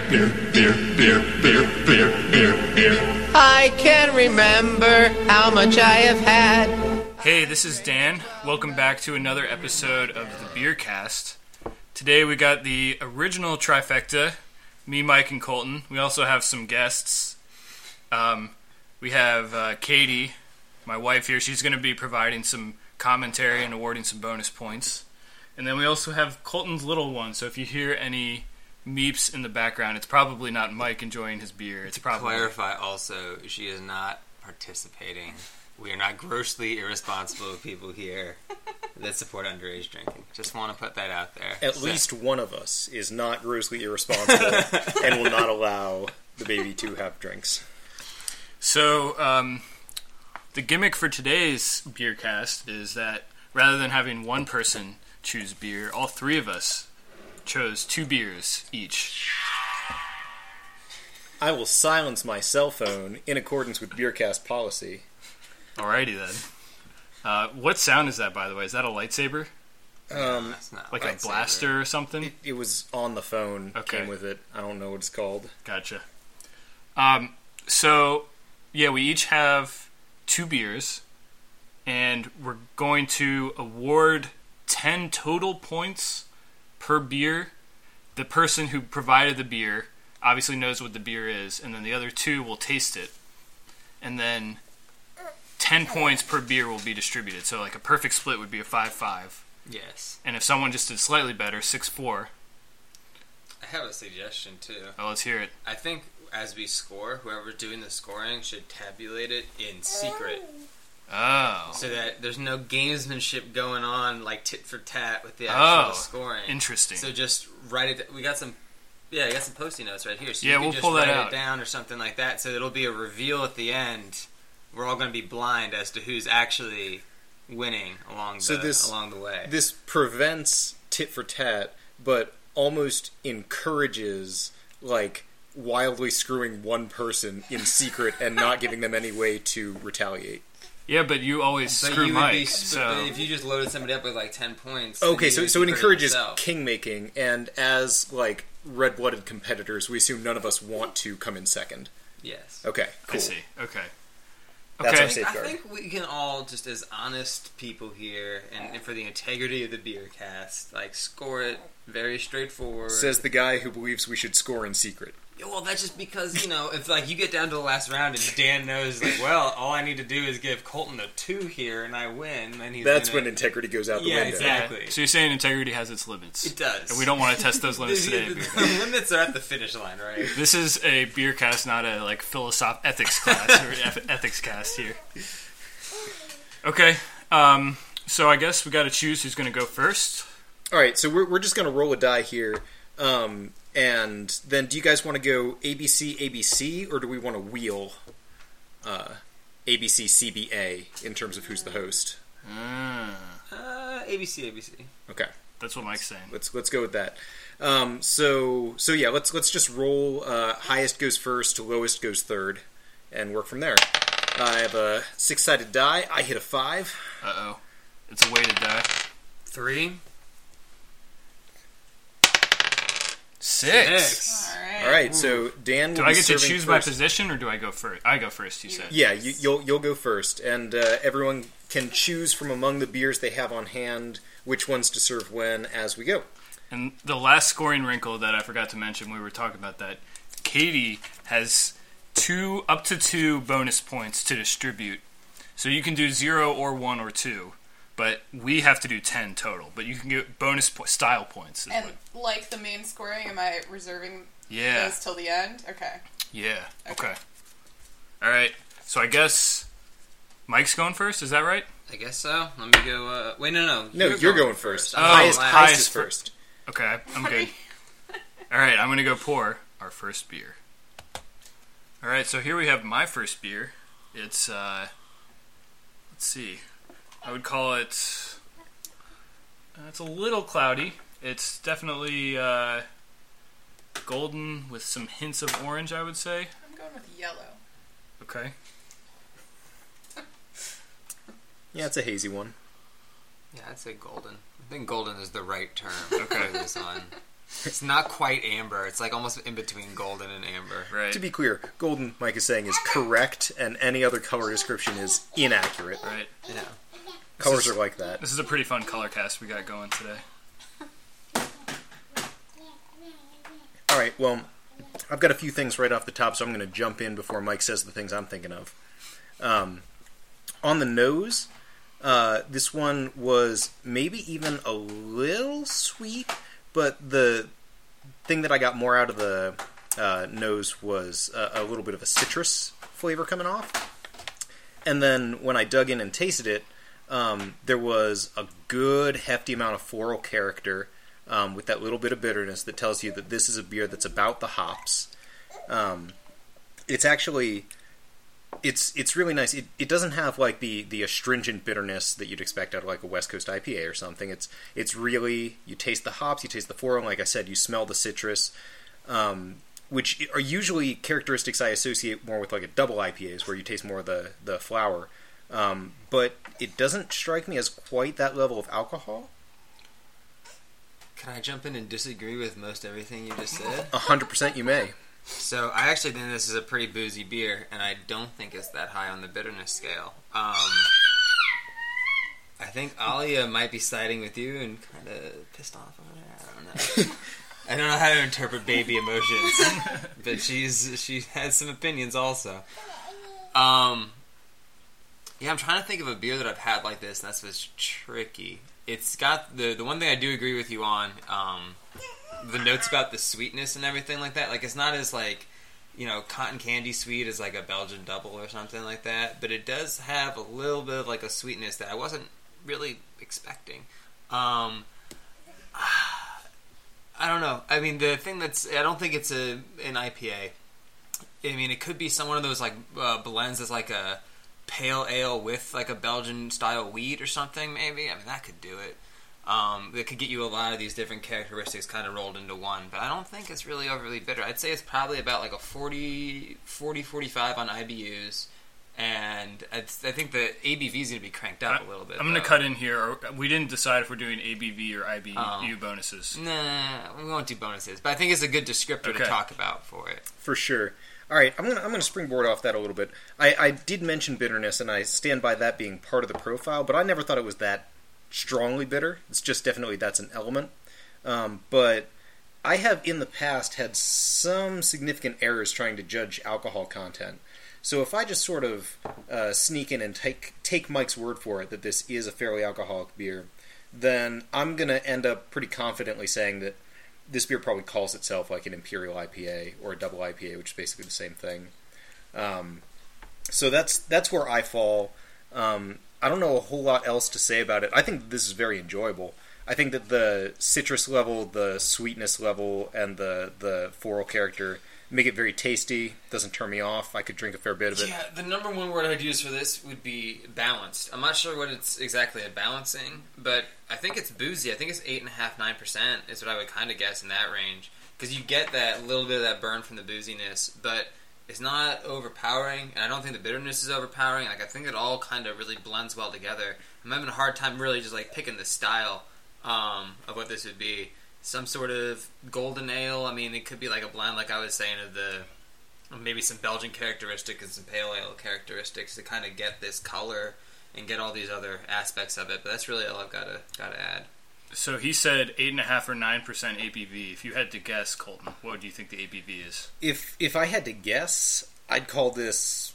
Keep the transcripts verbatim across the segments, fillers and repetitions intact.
beer, beer, beer, beer, beer, beer, beer. I can remember how much I have had. Hey, this is Dan. Welcome back to another episode of the Beer Cast. Today we got the original trifecta, me, Mike, and Colton. We also have some guests. Um, we have uh, Katie, my wife here. She's going to be providing some commentary and awarding some bonus points. And then we also have Colton's little one, so if you hear any meeps in the background, it's probably not Mike enjoying his beer. It's to probably... clarify also, she is not participating. We are not grossly irresponsible people here that support underage drinking. Just want to put that out there. At so. least one of us is not grossly irresponsible and will not allow the baby to have drinks. So, um, the gimmick for today's beer cast is that rather than having one person choose beer, all three of us chose two beers each. I will silence my cell phone in accordance with Beercast policy. Alrighty then. Uh, what sound is that, by the way? Is that a lightsaber? Um, like lightsaber. A blaster or something? It, it was on the phone. Okay. Came with it. I don't know what it's called. Gotcha. Um, so, yeah, we each have two beers, and we're going to award ten total points per beer. The person who provided the beer obviously knows what the beer is, and then the other two will taste it. And then ten points per beer will be distributed. So like a perfect split would be a five five. Yes. And if someone just did slightly better, six four. I have a suggestion too. Oh, let's hear it. I think as we score, whoever's doing the scoring should tabulate it in secret. Oh. So that there's no gamesmanship going on, like tit for tat with the actual oh, scoring. Interesting. So just write it. We got some, yeah, I got some Post-it notes right here. So yeah, you can we'll just pull that write out. it down or something like that. So it'll be a reveal at the end. We're all going to be blind as to who's actually winning along the so this, along the way. This prevents tit for tat, but almost encourages like wildly screwing one person in secret and not giving them any way to retaliate. Yeah, but you always but screw you Mike. Be, so but if you just loaded somebody up with like ten points, okay, so so it encourages yourself. king making, and as like red-blooded competitors, we assume none of us want to come in second. Yes. Okay. Cool. I see. Okay. That's okay. our safeguard. I think we can all, just as honest people here, and, and for the integrity of the beer cast, like score it very straightforward. Says the guy who believes we should score in secret. Yeah, well, that's just because, you know, if like you get down to the last round and Dan knows, like, well, all I need to do is give Colton a two here and I win, then he's That's gonna... when integrity goes out the yeah, window. exactly. So you're saying integrity has its limits. It does. And we don't want to test those limits the, today. the, Beer the limits are at the finish line, right? This is a beer cast, not a like philosoph ethics class or eth- ethics cast here. Okay, um, so I guess we got to choose who's going to go first. All right, so we're we're just going to roll a die here, um, and then do you guys want to go A B C A B C or do we want to wheel uh, A B C C B A in terms of who's the host? Ah, Uh, A B C, A B C. Okay, that's what Mike's saying. let's let's go with that. Um, so so yeah, let's let's just roll. Uh, highest goes first, lowest goes third, and work from there. I have a six-sided die. I hit a five. Uh oh, it's a weighted die. Three. Six. Six. All right. All right, so Dan will Do be I get to serving choose my first. position, or do I go first? I go first. You said. Yeah, you, you'll you'll go first, and uh, everyone can choose from among the beers they have on hand which ones to serve when as we go. And the last scoring wrinkle that I forgot to mention when we were talking about that, Katie has two up to two bonus points to distribute. So you can do zero or one or two, but we have to do ten total. But you can get bonus po- style points. is And what- like the main scoring, am I reserving yeah, those till the end? Okay. yeah, Okay. okay. All right. So I guess Mike's going first. Is that right? I guess so. Let me go. Uh, wait, no, no. No, you're, going, first. I'm Oh, highest, last. highest highest is fir- first. Okay, I'm good. All right, I'm gonna go pour our first beer. All right, so here we have my first beer. It's uh, let's see, I would call it. Uh, it's a little cloudy. It's definitely uh, golden with some hints of orange, I would say. I'm going with yellow. Okay. Yeah, it's a hazy one. Yeah, I'd say golden. I think golden is the right term Okay. for this one. It's not quite amber. It's like almost in between golden and amber. Right. To be clear, golden, Mike is saying, is correct, and any other color description is inaccurate. Right. Yeah. Colors is- are like that. This is a pretty fun color cast we got going today. All right, well, I've got a few things right off the top, so I'm going to jump in before Mike says the things I'm thinking of. Um, on the nose, uh, this one was maybe even a little sweet, but the thing that I got more out of the uh, nose was a, a little bit of a citrus flavor coming off. And then when I dug in and tasted it, um, there was a good hefty amount of floral character um, with that little bit of bitterness that tells you that this is a beer that's about the hops. Um, it's actually, it's it's really nice. It it doesn't have like the, the astringent bitterness that you'd expect out of like a West Coast I P A or something. It's it's really, you taste the hops, you taste the floral, and like I said, you smell the citrus, um, which are usually characteristics I associate more with like a double I P As, where you taste more of the, the flower. Um, but it doesn't strike me as quite that level of alcohol. Can I jump in and disagree with most everything you just said? A hundred percent you may. So I actually think this is a pretty boozy beer, and I don't think it's that high on the bitterness scale. Um, I think Alia might be siding with you and kind of pissed off over there. I don't know. I don't know how to interpret baby emotions, but she's she has some opinions also. Um, yeah, I'm trying to think of a beer that I've had like this, and that's what's tricky. It's got the the one thing I do agree with you on. Um, the notes about the sweetness and everything like that. Like, it's not as, like, you know, cotton candy sweet as, like, a Belgian double or something like that. But it does have a little bit of, like, a sweetness that I wasn't really expecting. Um, I don't know. I mean, the thing that's... I don't think it's a an I P A. I mean, it could be some one of those, like, uh, blends that's, like, a pale ale with, like, a Belgian-style wheat or something, maybe. I mean, that could do it. Um, that could get you a lot of these different characteristics kind of rolled into one, but I don't think it's really overly bitter. I'd say it's probably about like a forty, forty, forty-five on I B Us, and I'd, I think the A B V is going to be cranked up I, a little bit. I'm going to though. cut in here. We didn't decide if we're doing A B V or I B U Oh. bonuses. Nah, we won't do bonuses, but I think it's a good descriptor Okay. to talk about for it. For sure. All right, I'm gonna I'm gonna springboard off that a little bit. I, I did mention bitterness, and I stand by that being part of the profile, but I never thought it was that strongly bitter. It's just definitely that's an element. Um, but I have in the past had some significant errors trying to judge alcohol content. So if I just sort of uh, sneak in and take take Mike's word for it that this is a fairly alcoholic beer, then I'm going to end up pretty confidently saying that this beer probably calls itself like an Imperial I P A or a double I P A, which is basically the same thing. Um, so that's that's where I fall. Um, I don't know a whole lot else to say about it. I think this is very enjoyable. I think that the citrus level, the sweetness level, and the, the floral character make it very tasty. Doesn't turn me off. I could drink a fair bit of it. Yeah, the number one word I'd use for this would be balanced. I'm not sure what it's exactly a balancing, but I think it's boozy. I think it's eight point five, nine percent is what I would kind of guess in that range. Because you get that little bit of that burn from the booziness, but it's not overpowering, and I don't think the bitterness is overpowering. Like, I think it all kind of really blends well together. I'm having a hard time really just, like, picking the style um, of what this would be. Some sort of golden ale. I mean, it could be like a blend, like I was saying, of the maybe some Belgian characteristics and some pale ale characteristics to kind of get this color and get all these other aspects of it. But that's really all I've got to got to add. So he said eight and a half or nine percent A B V. If you had to guess, Colton, what do you think the A B V is? If if I had to guess, I'd call this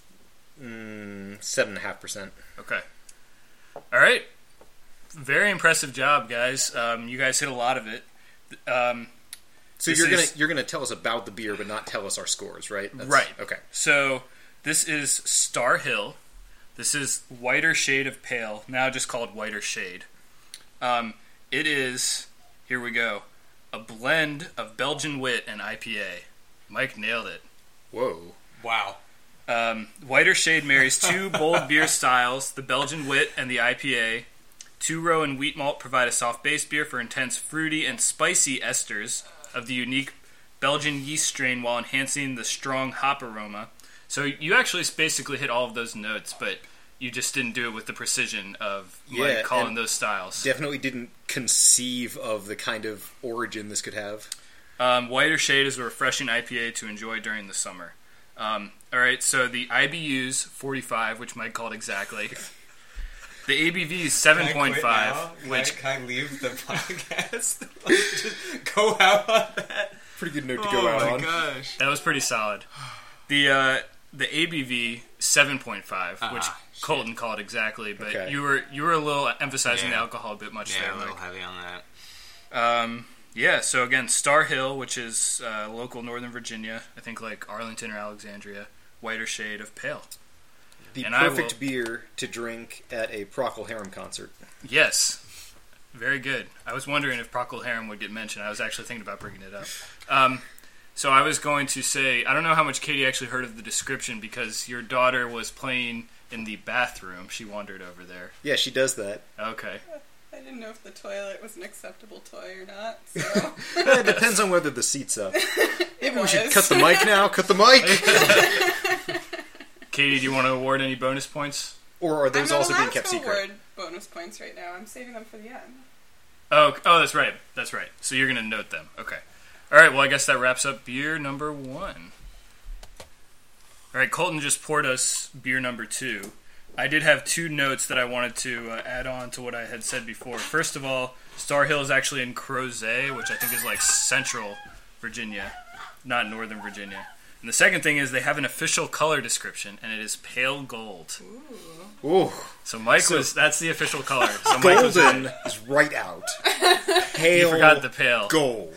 mm, seven and a half percent. Okay. All right. Very impressive job, guys. Um, you guys hit a lot of it. Um, So This you're is- gonna you're gonna tell us about the beer, but not tell us our scores, right? That's- Right. Okay. So this is Star Hill. This is Whiter Shade of Pale, now just called Whiter Shade. Um, it is, here we go, a blend of Belgian wit and I P A. Mike nailed it. Whoa. Wow. Um, Whiter Shade marries two bold beer styles, the Belgian wit and the I P A. Two row and wheat malt provide a soft base beer for intense fruity and spicy esters of the unique Belgian yeast strain while enhancing the strong hop aroma. So you actually basically hit all of those notes, but you just didn't do it with the precision of Mike Yeah, calling and those styles. Definitely didn't conceive of the kind of origin this could have. Um, Whiter Shade is a refreshing I P A to enjoy during the summer. Um, all right, so the I B U's forty-five, which Mike called exactly. The A B V is seven point five, which... Can I leave the podcast? Just go out on that? Pretty good note to go out on. Oh my gosh. That was pretty solid. The uh, the A B V, seven point five, Uh-uh, which shit. Colton called exactly, but Okay. you were you were a little emphasizing Yeah. the alcohol a bit much Yeah, there, a little Mike. heavy on that. Um, yeah, so again, Star Hill, which is uh, local Northern Virginia, I think like Arlington or Alexandria, Whiter Shade of Pale. The And I perfect will- beer to drink at a Procol Harum concert. Yes, very good. I was wondering if Procol Harum would get mentioned. I was actually thinking about bringing it up. Um, so I was going to say, I don't know how much Katie actually heard of the description because your daughter was playing in the bathroom. She wandered over there. Yeah, she does that. Okay. I didn't know if the toilet was an acceptable toy or not, so It depends on whether the seat's up. it Maybe we was. should cut the mic now. Cut the mic. Katie, do you want to award any bonus points? Or are I'm those not also being allowed kept to secret? award bonus points right now. I'm saving them for the end. Oh, oh, that's right. That's right. So you're going to note them. Okay. All right, well, I guess that wraps up beer number one. All right, Colton just poured us beer number two. I did have two notes that I wanted to uh, add on to what I had said before. First of all, Star Hill is actually in Crozet, which I think is like central Virginia, not northern Virginia. And the second thing is they have an official color description, and it is pale gold. Ooh, So Mike So- was, that's the official color. So Mike was golden right. is right out. You Pale forgot the pale. gold.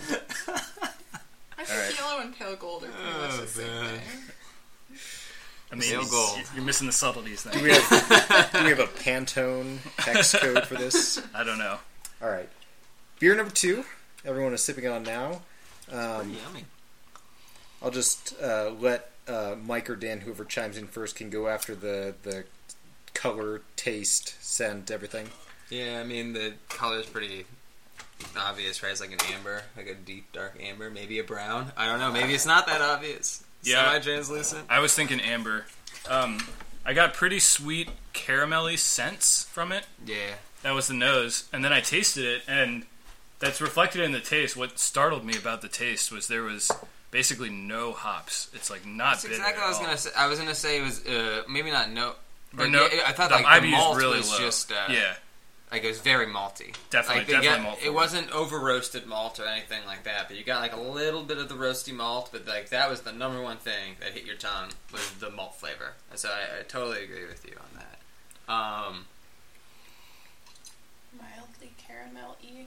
I think Alright. yellow and pale gold are pretty much the same man. thing. I mean, Pale gold. you're missing the subtleties there. Do we have do we have a Pantone hex code for this? I don't know. All right, beer number two. Everyone is sipping on now. Um, Yummy. I'll just uh, let uh, Mike or Dan, whoever chimes in first, can go after the the color, taste, scent, everything. Yeah, I mean, the color's pretty obvious, right? It's like an amber, like a deep, dark amber. Maybe a brown. I don't know. Maybe it's not that obvious. Yeah. Semi-translucent. I was thinking amber. Um, I got pretty sweet caramelly scents from it. Yeah. That was the nose, and then I tasted it, and that's reflected in the taste. What startled me about the taste was there was basically no hops. It's like not That's bitter exactly at what I was all. gonna say. I was gonna say it was uh, maybe not no. Or But no, yeah, I thought the like I B the U is malt really was low. just uh, yeah, like it was very malty. Definitely- like they definitely get- malt It forward. wasn't over roasted malt or anything like that, but you got like a little bit of the roasty malt. But like that was the number one thing that hit your tongue was the malt flavor. And so I, I totally agree with you on that. Um, Mildly caramel-y.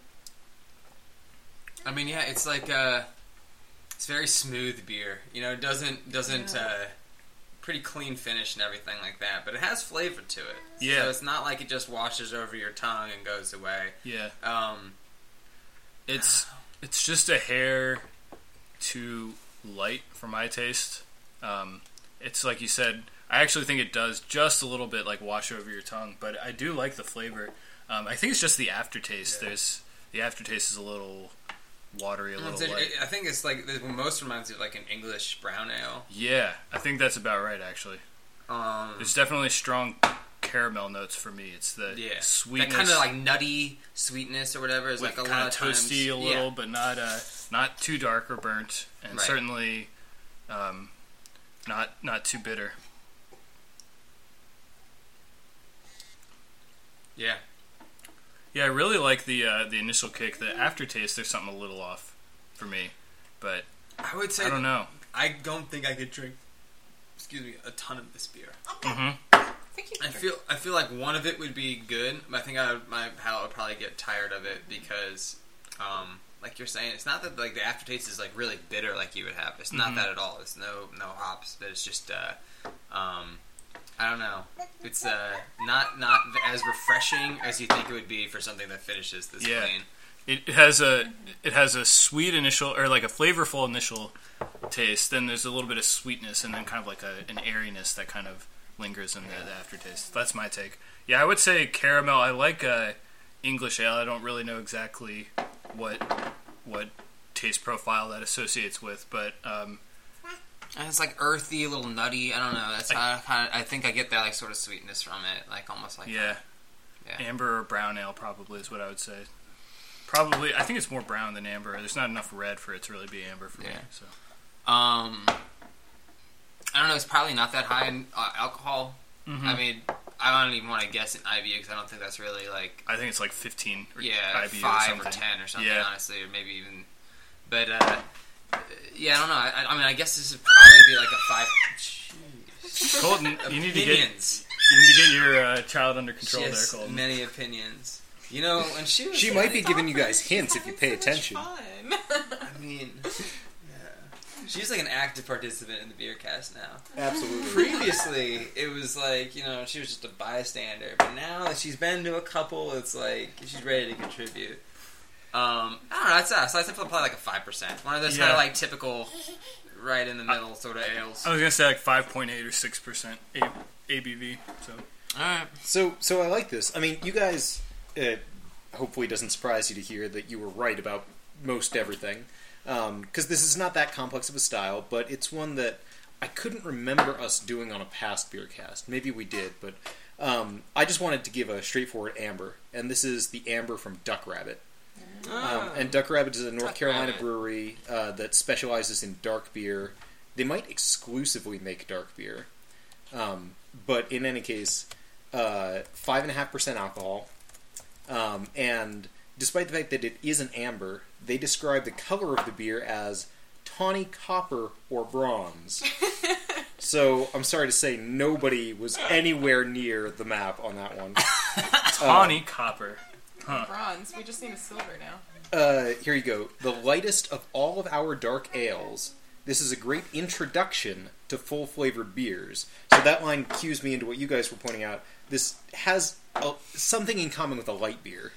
I mean, yeah, it's like uh, it's very smooth beer. You know, it doesn't doesn't Yeah. uh, pretty clean finish and everything like that, but it has flavor to it. Yeah. So it's not like it just washes over your tongue and goes away. yeah. Um, It's it's just a hair too light for my taste. Um, it's like you said. I actually think it does just a little bit like wash over your tongue, but I do like the flavor. Um, I think it's just the aftertaste. Yeah. There's the aftertaste is a little watery, a little it's- light. I think it's like it most reminds me of like an English brown ale. Yeah, I think that's about right. Actually, Um, there's definitely strong caramel notes for me. It's the yeah, sweetness, that kind of like nutty sweetness or whatever is with like a kind lot of of toasty times, a little, yeah. but not uh, not too dark or burnt, and Right. certainly um, not not too bitter. Yeah. Yeah, I really like the uh, the initial kick. The aftertaste, there's something a little off for me, but I would say I don't know. I don't think I could drink. Excuse me, a ton of this beer. hmm I think you I feel I feel like one of it would be good, but I think I would, my palate would probably get tired of it because, um, like you're saying, it's not that like the aftertaste is like really bitter like you would have. It's not Mhm. that at all. It's no no hops, but it's just uh, um, I don't know. It's uh, not not as refreshing as you think it would be for something that finishes this Yeah. clean. It, it has a it has a sweet initial or like a flavorful initial taste. Then there's a little bit of sweetness, and then kind of like a, an airiness that kind of lingers in the, the aftertaste. That's my take. Yeah, I would say caramel. I like uh, English ale. I don't really know exactly what what taste profile that associates with, but um, And it's like earthy, a little nutty. I don't know. That's how I kind of. I think I get that like sort of sweetness from it, like almost like yeah, Yeah. amber or brown ale probably is what I would say. Probably, I think it's more brown than amber. There's not enough red for it to really be amber for Yeah. me. So, Um, I don't know. It's probably not that high in uh, alcohol. Mhm. I mean, I don't even want to guess an I B U because I don't think that's really like I think it's like fifteen. Or yeah I B U five or, or something. ten or something. Yeah. Honestly, or maybe even. But uh, yeah, I don't know. I, I mean, I guess this would probably be like a five. Jeez. Colton, you need to get Opinions. you need to get your uh, child under control She there, has Colton. many opinions. You know, when she was She like, might be giving you guys hints if you pay attention. Fun. I mean, yeah. She's like an active participant in the beer cast now. Absolutely. Previously, it was like, you know, she was just a bystander. But now that she's been to a couple, it's like she's ready to contribute. Um, I don't know. That's us. I'd say probably like a five percent. One of those Yeah. kind of like typical, right in the middle sort of ales. I was gonna say like five point eight or six percent A B V. So All right. So, so I like this. I mean, you guys. It hopefully doesn't surprise you to hear that you were right about most everything, because um, this is not that complex of a style, but it's one that I couldn't remember us doing on a past beer cast. Maybe we did, but um, I just wanted to give a straightforward amber, and this is the amber from Duck Rabbit. Um, and Duck Rabbit is a North Duck Carolina Rabbit. brewery uh, that specializes in dark beer. They might exclusively make dark beer, um, but in any case, uh, five and a half percent alcohol. Um, and despite the fact that it is an amber, they describe the color of the beer as tawny copper or bronze. So I'm sorry to say nobody was anywhere near the map on that one. tawny copper. Huh. Bronze. We just need a silver now. Uh, here you go. The lightest of all of our dark ales. This is a great introduction to full-flavored beers. So that line cues me into what you guys were pointing out. This has a, something in common with a light beer,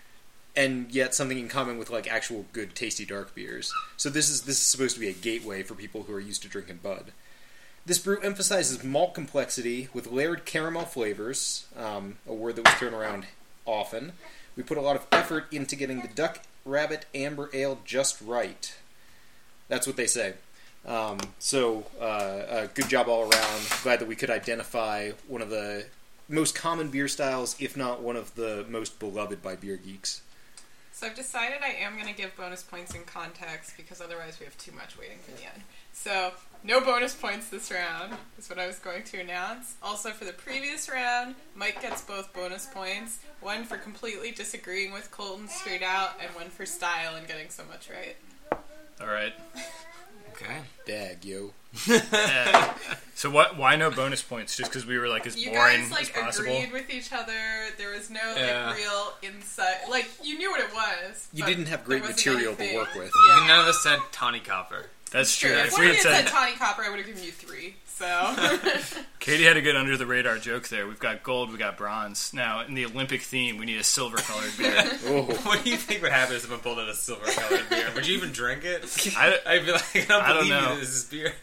and yet something in common with like actual good, tasty dark beers. So this is this is supposed to be a gateway for people who are used to drinking Bud. This brew emphasizes malt complexity with layered caramel flavors, um, a word that was thrown around often. We put a lot of effort into getting the Duck Rabbit Amber Ale just right. That's what they say. Um, so, uh, uh, good job all around. Glad that we could identify one of the most common beer styles, if not one of the most beloved by beer geeks. So I've decided I am going to give bonus points in context because otherwise we have too much waiting for the end. So, no bonus points this round is what I was going to announce. Also, for the previous round, Mike gets both bonus points. One for completely disagreeing with Colton straight out, and one for style and getting so much right. All right. Okay. Dag, yo. Yeah. So what? Why no bonus points? Just because we were like as You boring guys, like, as possible? agreed with each other. There was no, Yeah. like, real insight. Like, you knew what it was. You but didn't have there great wasn't material to anything. work with. Yeah. None of us said tawny copper. That's true. True. If If we one had had said said Tawny Copper, I would have given you three. So, Katie had a good under the radar joke there. We've got gold, we got bronze. Now in the Olympic theme, we need a silver colored beer. Oh. What do you think would happen if someone pulled out a silver colored beer? Would you even drink it? I, I'd be like, I don't I don't believe know. you that this is beer.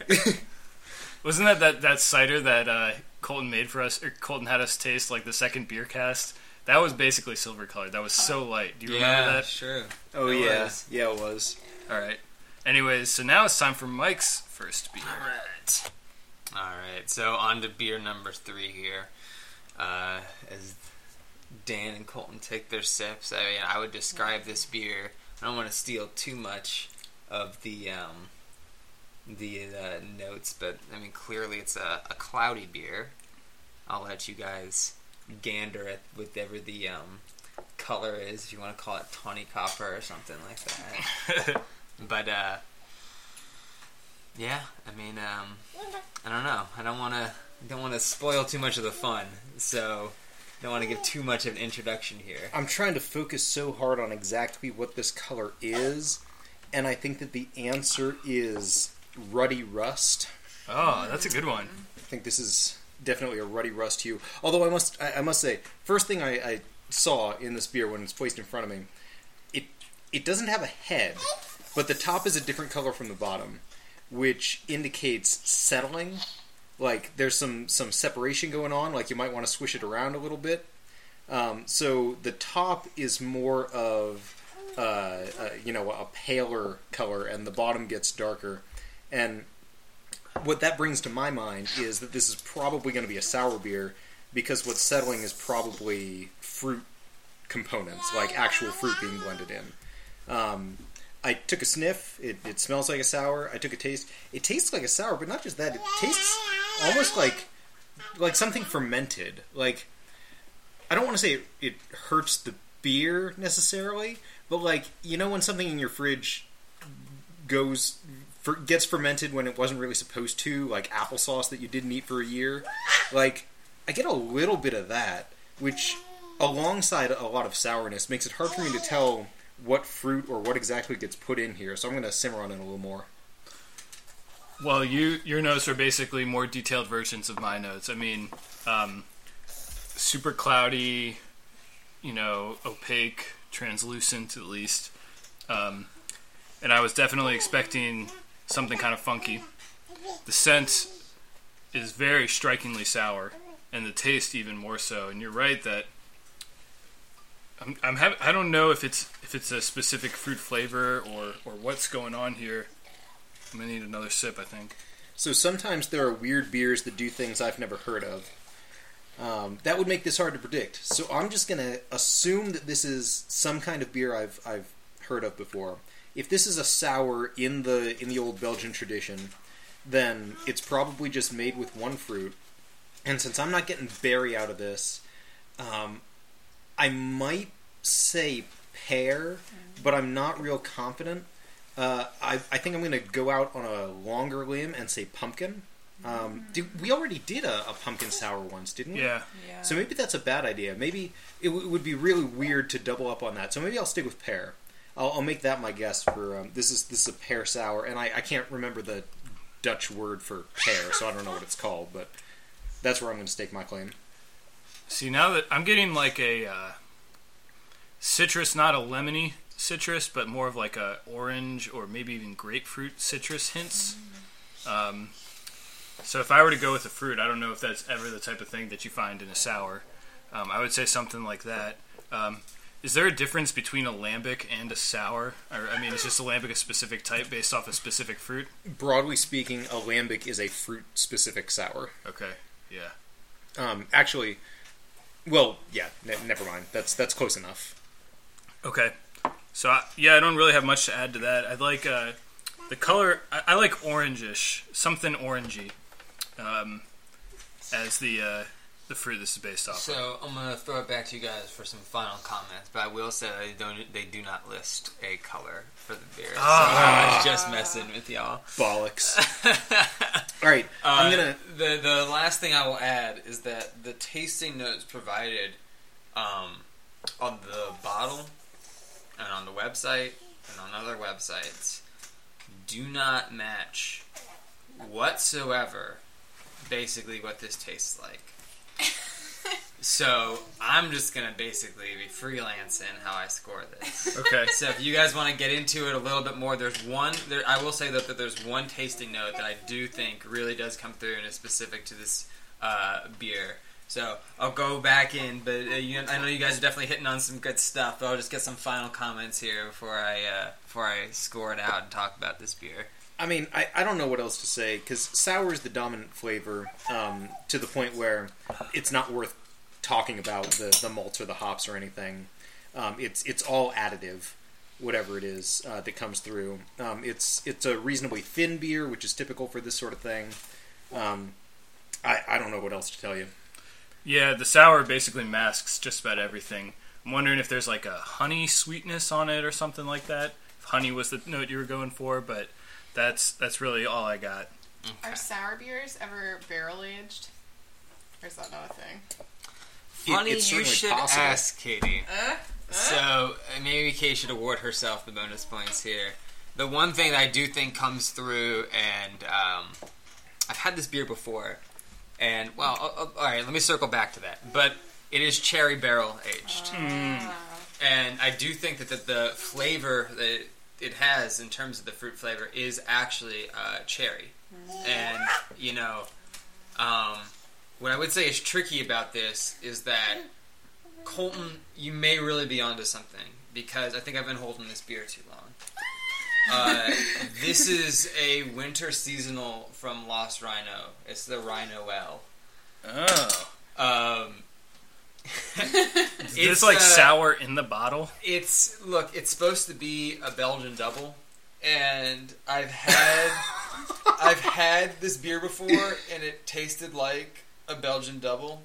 wasn't that, that that cider that uh, Colton made for us, or Colton had us taste like the second beer cast? That was basically silver colored. That was so light. Do you remember that? Sure. Oh, It yeah. was. Yeah, it was. All right. Anyways, so now it's time for Mike's first beer. Alright. Alright, so on to beer number three here. Uh, as Dan and Colton take their sips, I mean, I would describe this beer. I don't want to steal too much of the um, the uh, notes, but I mean, clearly it's a, a cloudy beer. I'll let you guys gander at whatever the um, color is, if you want to call it tawny copper or something like that. But, uh, yeah, I mean, um, I don't know. I don't want to don't want to spoil too much of the fun, so don't want to give too much of an introduction here. I'm trying to focus so hard on exactly what this color is, and I think that the answer is ruddy rust. Oh, that's a good one. I think this is definitely a ruddy rust hue. Although I must, I, I must say, first thing I, I saw in this beer when it's placed in front of me, it it doesn't have a head, but the top is a different color from the bottom, which indicates settling. Like there's some some separation going on. Like you might want to swish it around a little bit. Um, so the top is more of uh, uh, you know a paler color, and the bottom gets darker. And what that brings to my mind is that this is probably going to be a sour beer because what's settling is probably fruit components, like actual fruit being blended in. Um, I took a sniff. It, it smells like a sour. I took a taste. It tastes like a sour, but not just that. It tastes almost like like something fermented. Like, I don't want to say it, it hurts the beer necessarily, but like, you know when something in your fridge goes for, gets fermented when it wasn't really supposed to, like applesauce that you didn't eat for a year? Like, I get a little bit of that, which alongside a lot of sourness makes it hard for me to tell what fruit or what exactly gets put in here, so I'm going to simmer on it a little more. Well, you your notes are basically more detailed versions of my notes. I mean, um, super cloudy, you know, opaque, translucent at least. Um, and I was definitely expecting something kind of funky. The scent is very strikingly sour, and the taste even more so. And you're right that I'm, I'm hav- I don't know if it's if it's a specific fruit flavor or, or what's going on here. I'm gonna need another sip, I think. So sometimes there are weird beers that do things I've never heard of. Um, that would make this hard to predict. So I'm just gonna assume that this is some kind of beer I've I've heard of before. If this is a sour in the in the old Belgian tradition, then it's probably just made with one fruit. And since I'm not getting berry out of this, um, I might say pear, but I'm not real confident. Uh, I, I think I'm going to go out on a longer limb and say pumpkin. Um, did, we already did a, a pumpkin sour once, didn't we? Yeah. Yeah. So maybe that's a bad idea. Maybe it, w- it would be really weird to double up on that. So maybe I'll stick with pear. I'll, I'll make that my guess for um, this is this is a pear sour, and I, I can't remember the Dutch word for pear, so I don't know what it's called, but that's where I'm going to stake my claim. See, now that I'm getting like a uh, citrus, not a lemony citrus, but more of like a orange or maybe even grapefruit citrus hints. Um, so if I were to go with a fruit, I don't know if that's ever the type of thing that you find in a sour. Um, I would say something like that. Um, is there a difference between a lambic and a sour? Or, I mean, is just a lambic a specific type based off a specific fruit? Broadly speaking, a lambic is a fruit-specific sour. Okay, yeah. Um, actually, well, yeah, ne- never mind. That's that's close enough. Okay. So, I, yeah, I don't really have much to add to that. I like uh, the color, I, I like orangish, something orangey, um, as the uh, the fruit this is based off of. So I'm gonna throw it back to you guys for some final comments, but I will say they don't they do not list a color for the beer. Ah. So I was just messing with y'all. Bollocks. All right, Uh, I'm gonna. the the last thing I will add is that the tasting notes provided um, on the bottle and on the website and on other websites do not match whatsoever basically what this tastes like. So I'm just gonna basically be freelancing how I score this. Okay. So if you guys want to get into it a little bit more, there's one. There, I will say that, that there's one tasting note that I do think really does come through and is specific to this uh, beer. So I'll go back in, but uh, you, I know you guys are definitely hitting on some good stuff. But I'll just get some final comments here before I uh, before I score it out and talk about this beer. I mean, I, I don't know what else to say, because sour is the dominant flavor um, to the point where it's not worth talking about the, the malts or the hops or anything. Um, it's it's all additive, whatever it is uh, that comes through. Um, it's it's a reasonably thin beer, which is typical for this sort of thing. Um, I, I don't know what else to tell you. Yeah, the sour basically masks just about everything. I'm wondering if there's like a honey sweetness on it or something like that. If honey was the note you were going for, but that's that's really all I got. Are sour beers ever barrel aged? Or is that not a thing? Funny it's you certainly should possible. ask, Katie. Uh, uh? So uh, maybe Kate should award herself the bonus points here. The one thing that I do think comes through, and um, I've had this beer before, and well, uh, uh, all right, let me circle back to that. But it is cherry barrel aged, Ah. and I do think that the, the flavor that it has in terms of the fruit flavor is actually uh, cherry, and you know. Um, What I would say is tricky about this is that, Colton, you may really be onto something, because I think I've been holding this beer too long. Uh, this is a winter seasonal from Lost Rhino. It's the Rhino L. Oh. Um, Is this like uh, sour in the bottle? It's look. It's supposed to be a Belgian double, and I've had I've had this beer before, and it tasted like a Belgian double,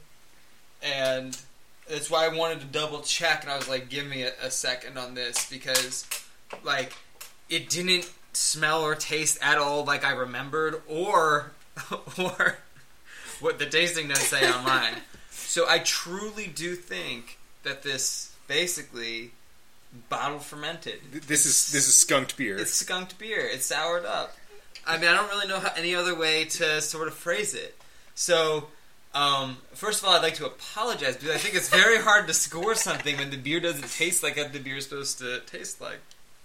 and that's why I wanted to double check. And I was like, "Give me a, a second on this," because like it didn't smell or taste at all like I remembered, or or what the tasting notes say on mine. So I truly do think that this basically bottle fermented. This is this is skunked beer. It's skunked beer. It's soured up. I mean, I don't really know how, any other way to sort of phrase it. So, um, first of all, I'd like to apologize because I think it's very hard to score something when the beer doesn't taste like what the beer is supposed to taste like.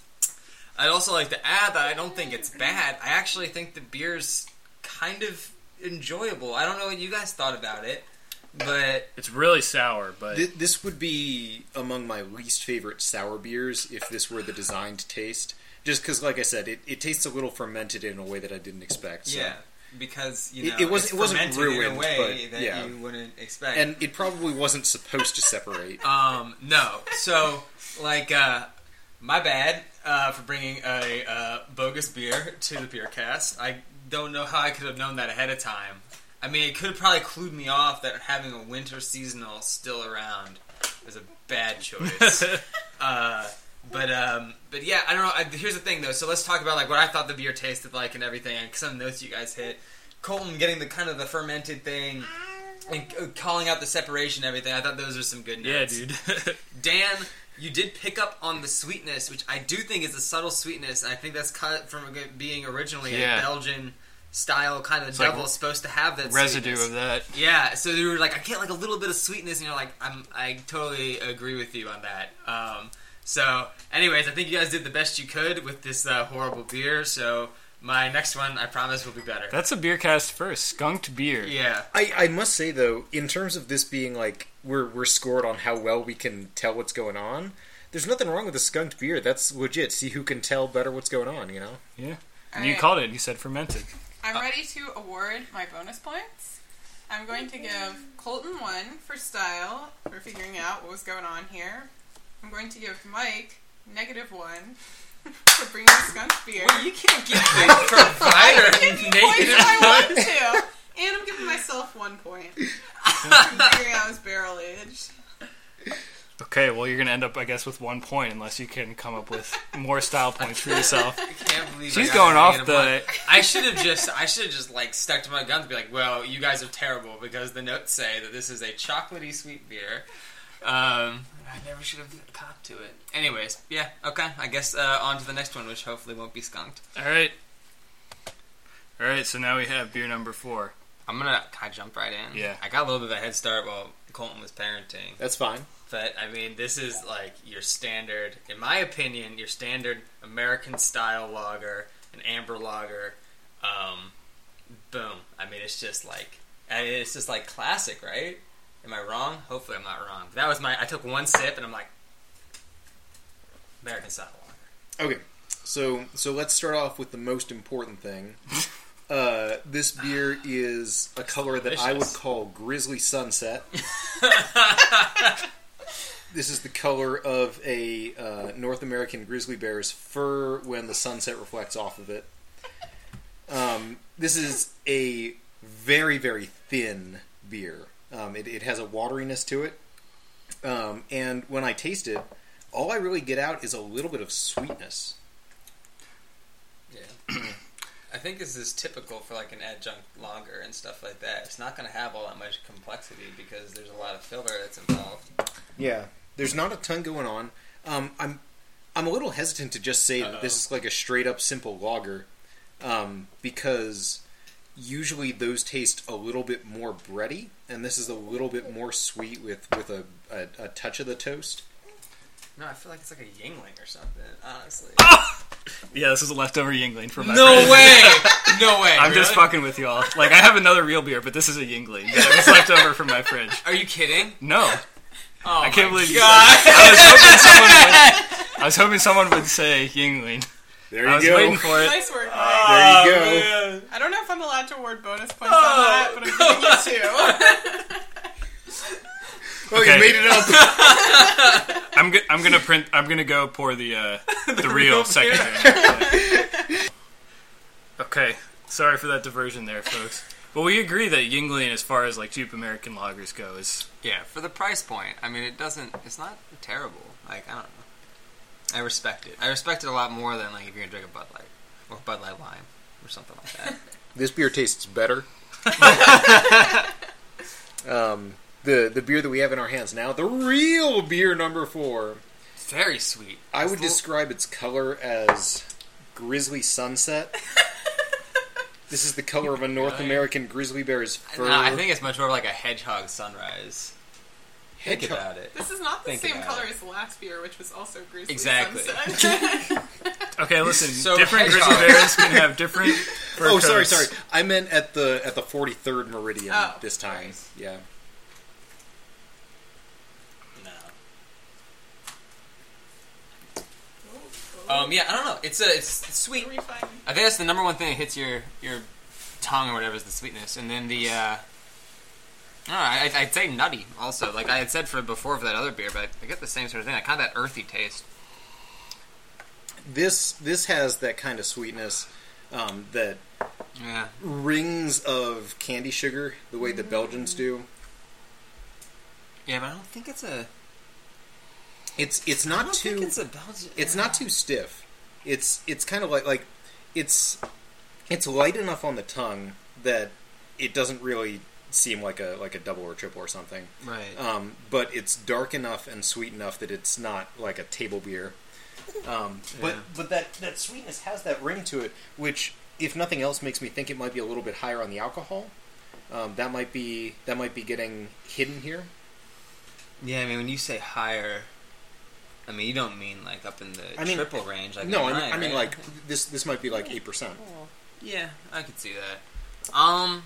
I'd also like to add that I don't think it's bad. I actually think the beer's kind of enjoyable. I don't know what you guys thought about it. But it's really sour. But Th- this would be among my least favorite sour beers if this were the designed taste. Just because, like I said, it, it tastes a little fermented in a way that I didn't expect. So. Yeah, because you know it, it, was, it's it wasn't fermented ruined, in a way but, that yeah. you wouldn't expect, and it probably wasn't supposed to separate. Um, no. So, like, uh, my bad uh, for bringing a uh, bogus beer to the beer cast. I don't know how I could have known that ahead of time. I mean, it could have probably clued me off that having a winter seasonal still around was a bad choice. uh, but um, but yeah, I don't know. I, here's the thing, though. So let's talk about like what I thought the beer tasted like and everything, and some notes you guys hit. Colton getting the kind of the fermented thing and uh, calling out the separation and everything. I thought those are some good notes. Yeah, dude. Dan, you did pick up on the sweetness, which I do think is a subtle sweetness. And I think that's cut from being originally yeah. a Belgian style kind of it's double like supposed to have that residue sweetness. of that. Yeah, so you were like, I get like a little bit of sweetness, and you're like, I'm, I totally agree with you on that. Um, so, anyways, I think you guys did the best you could with this uh, horrible beer. So, my next one, I promise, will be better. That's a beer cast first, skunked beer. Yeah, I, I must say though, in terms of this being like we're we're scored on how well we can tell what's going on. There's nothing wrong with a skunked beer. That's legit. See who can tell better what's going on. You know. Yeah. And All you right. called it. You said fermented. I'm ready to award my bonus points. I'm going to give Colton one for style, for figuring out what was going on here. I'm going to give Mike negative one for bringing the skunk beer. well, you can't give the provider I can give you points if I want to. And I'm giving myself one point for figuring out his barrel age. Okay, well, you're going to end up, I guess, with one point unless you can come up with more style points for yourself. I can't believe She's I got going a off negative the... one. I should have just, I should have just like stuck to my guns and be like, well, you guys are terrible because the notes say that this is a chocolatey sweet beer. Um, I never should have copped to it. Anyways, yeah, okay. I guess uh, on to the next one, which hopefully won't be skunked. All right. All right, so now we have beer number four. I'm gonna, can I jump right in? Yeah. I got a little bit of a head start while Colton was parenting. That's fine. But, I mean, this is, like, your standard, in my opinion, your standard American-style lager, an amber lager. Um, boom. I mean, it's just, like, I mean, it's just, like, classic, right? Am I wrong? Hopefully I'm not wrong. But that was my, I took one sip, and I'm like, American-style lager. Okay, so so let's start off with the most important thing. Uh, this beer is a color that I would call Grizzly Sunset. This is the color of a uh, North American grizzly bear's fur when the sunset reflects off of it. Um, this is a very, very thin beer. Um, it, it has a wateriness to it. Um, and when I taste it, all I really get out is a little bit of sweetness. Yeah. I think this is typical for like an adjunct lager and stuff like that. It's not going to have all that much complexity because there's a lot of filler that's involved. Yeah. There's not a ton going on. Um, I'm I'm a little hesitant to just say Uh-oh. that this is like a straight up simple lager, um, because usually those taste a little bit more bready, and this is a little bit more sweet with with a, a, a touch of the toast. No, I feel like it's like a Yingling or something, honestly. Yeah, this is a leftover Yingling for my No friend. way! No way! I'm just really? fucking with y'all. Like, I have another real beer, but this is a Yingling. That was left over from my fridge. Are you kidding? No. Oh I can't my believe you God. said that. I was hoping someone would, I was hoping someone would say Yingling. There I you was go. waiting for it. Nice work, Mike. Oh, There you go. man. I don't know if I'm allowed to award bonus points Oh, on that, but I'm giving you two. Oh, Okay. you made it up. I'm go- I'm gonna print. I'm gonna go pour the uh, the, real, real second beer. drink. Okay, sorry for that diversion there, folks. But we agree that Yuengling, as far as like cheap American lagers go, is Yeah, for the price point, I mean, it doesn't. It's not terrible. Like, I don't know. I respect it. I respect it a lot more than like if you're gonna drink a Bud Light or Bud Light Lime or something like that. This beer tastes better. um, the the beer that we have in our hands now, the real beer number four. It's very sweet. I It's would a little- describe its color as grizzly sunset. This is the color of a North Really? American grizzly bear's fur. No, I think it's much more like a hedgehog sunrise. Think Hedgehog- about it. This is not the Think same about color it. as the last beer, which was also Grizzly Exactly. Sunset. okay. Listen, So different hedgehog. grizzly bears can have different. Fur Oh, sorry, coats. sorry. I meant at the at the forty-third meridian Oh, this time. right. Yeah. No. Um, yeah, I don't know. It's a it's, it's sweet. Refine. I think that's the number one thing that hits your your tongue or whatever is the sweetness, and then the. Uh, I don't know, I, I'd say nutty also. Like I had said for before for that other beer, but I get the same sort of thing. Like kind of that earthy taste. This this has that kind of sweetness um, that Yeah. rings of candy sugar, the way the Belgians do. Yeah, but I don't think it's a. It's it's I not don't too think it's a Belgian. it's not too stiff. It's it's kind of like like it's it's light enough on the tongue that it doesn't really seem like a like a double or triple or something. Right. Um, but it's dark enough and sweet enough that it's not like a table beer. Um, but Yeah. but that, that sweetness has that ring to it, which, if nothing else, makes me think it might be a little bit higher on the alcohol. Um, that might be that might be getting hidden here. Yeah, I mean when you say higher, I mean you don't mean like up in the I mean- triple range. Like no, a I mean, nine, I mean right? like this this might be like eight percent. Yeah, I could see that. Um.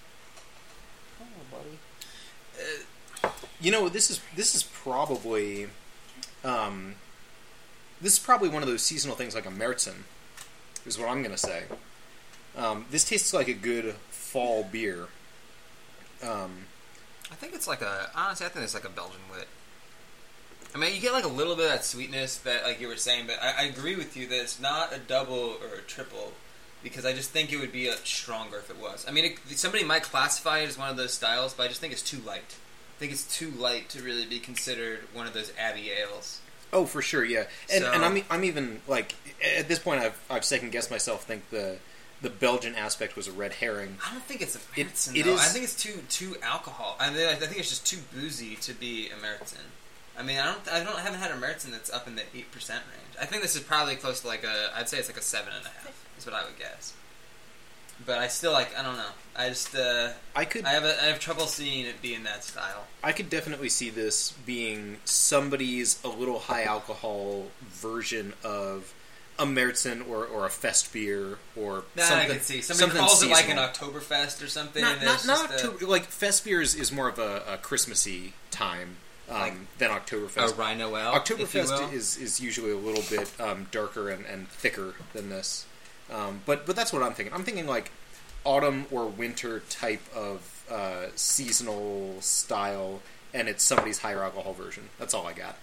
You know, this is this is probably um, this is probably one of those seasonal things like a Märzen, is what I'm going to say. Um, this tastes like a good fall beer. Um, I think it's like a honestly, I think it's like a Belgian wit. I mean, you get like a little bit of that sweetness that, like you were saying, but I, I agree with you that it's not a double or a triple because I just think it would be a stronger if it was. I mean, it, somebody might classify it as one of those styles, but I just think it's too light. I think it's too light to really be considered one of those Abbey ales. oh, for sure, yeah. And So- and I'm I'm even like at this point I've I've second guessed myself. Think the the Belgian aspect was a red herring. I don't think it's a It- Märzen, it though. is- I think it's too too alcohol. I mean, I think it's just too boozy to be a Märzen. I mean, I don't, I don't, I haven't had a Märzen that's up in the eight percent range. I think this is probably close to like a, I'd say it's like a seven and a half. Is what I would guess. But I still like, I don't know. I just, uh, I could I have, a, I have trouble seeing it being that style. I could definitely see this being somebody's a little high alcohol version of a Märzen or, or a Fest beer or That something. I can see. Somebody something calls it like seasonal. an Oktoberfest or something. Not, and not, it's not just a- October, like Fest beer is, is more of a, a Christmassy time um, Like- than a Oktoberfest. Rhino Ale. if you will. Oktoberfest is, is usually a little bit um, darker and, and thicker than this, um, but but that's what I'm thinking. I'm thinking like autumn or winter type of uh, seasonal style, and it's somebody's higher alcohol version. That's all I got.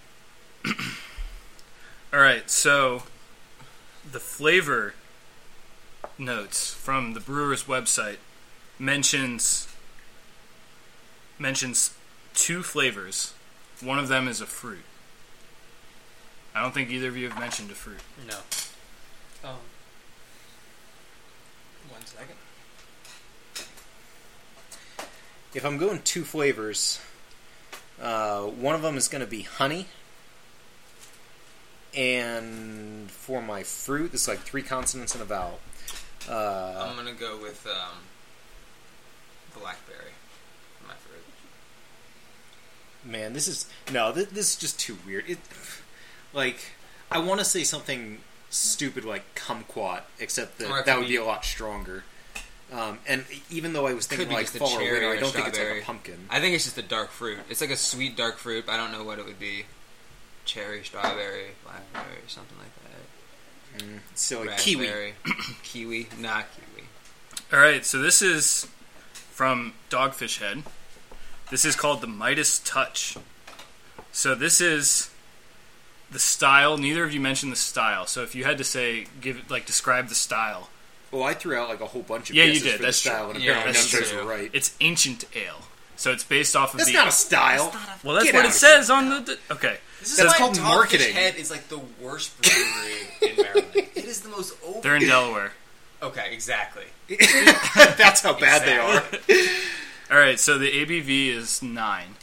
All right, so the flavor notes from the brewer's website mentions mentions two flavors. One of them is a fruit. I don't think either of you have mentioned a fruit. No. Oh. One second. If I'm going two flavors, uh, one of them is going to be honey. And for my fruit, it's like three consonants and a vowel. Uh, I'm gonna go with um, blackberry for my fruit. man, this is no, this, this is just too weird. It, like, I want to say something stupid like kumquat, except Or it that could that would be be- a lot stronger. Um, and even though I was Could thinking be like just a fall or cherry winter, or I a don't think it's like strawberry. a pumpkin. I think it's just a dark fruit. It's like a sweet dark fruit, but I don't know what it would be. Cherry, strawberry, blackberry, something like that. Mm, so like kiwi. Raspberry. Kiwi, not kiwi. All right, so this is from Dogfish Head. This is called the Midas Touch. So this is the style. Neither of you mentioned the style. So if you had to say, give like describe the style. Well, I threw out like a whole bunch of Yeah, you guesses did. for That's the style, true. and Yeah, apparently that's none of those true. were right. It's ancient ale. So it's based off of That's the. not a style. well, that's Get what out it of says on the. the okay. This is That's why called Dogfish marketing. Head is like the worst brewery in Maryland. It is the most over. They're in Delaware. Okay, exactly. That's how bad they are. All right, so the A B V is nine.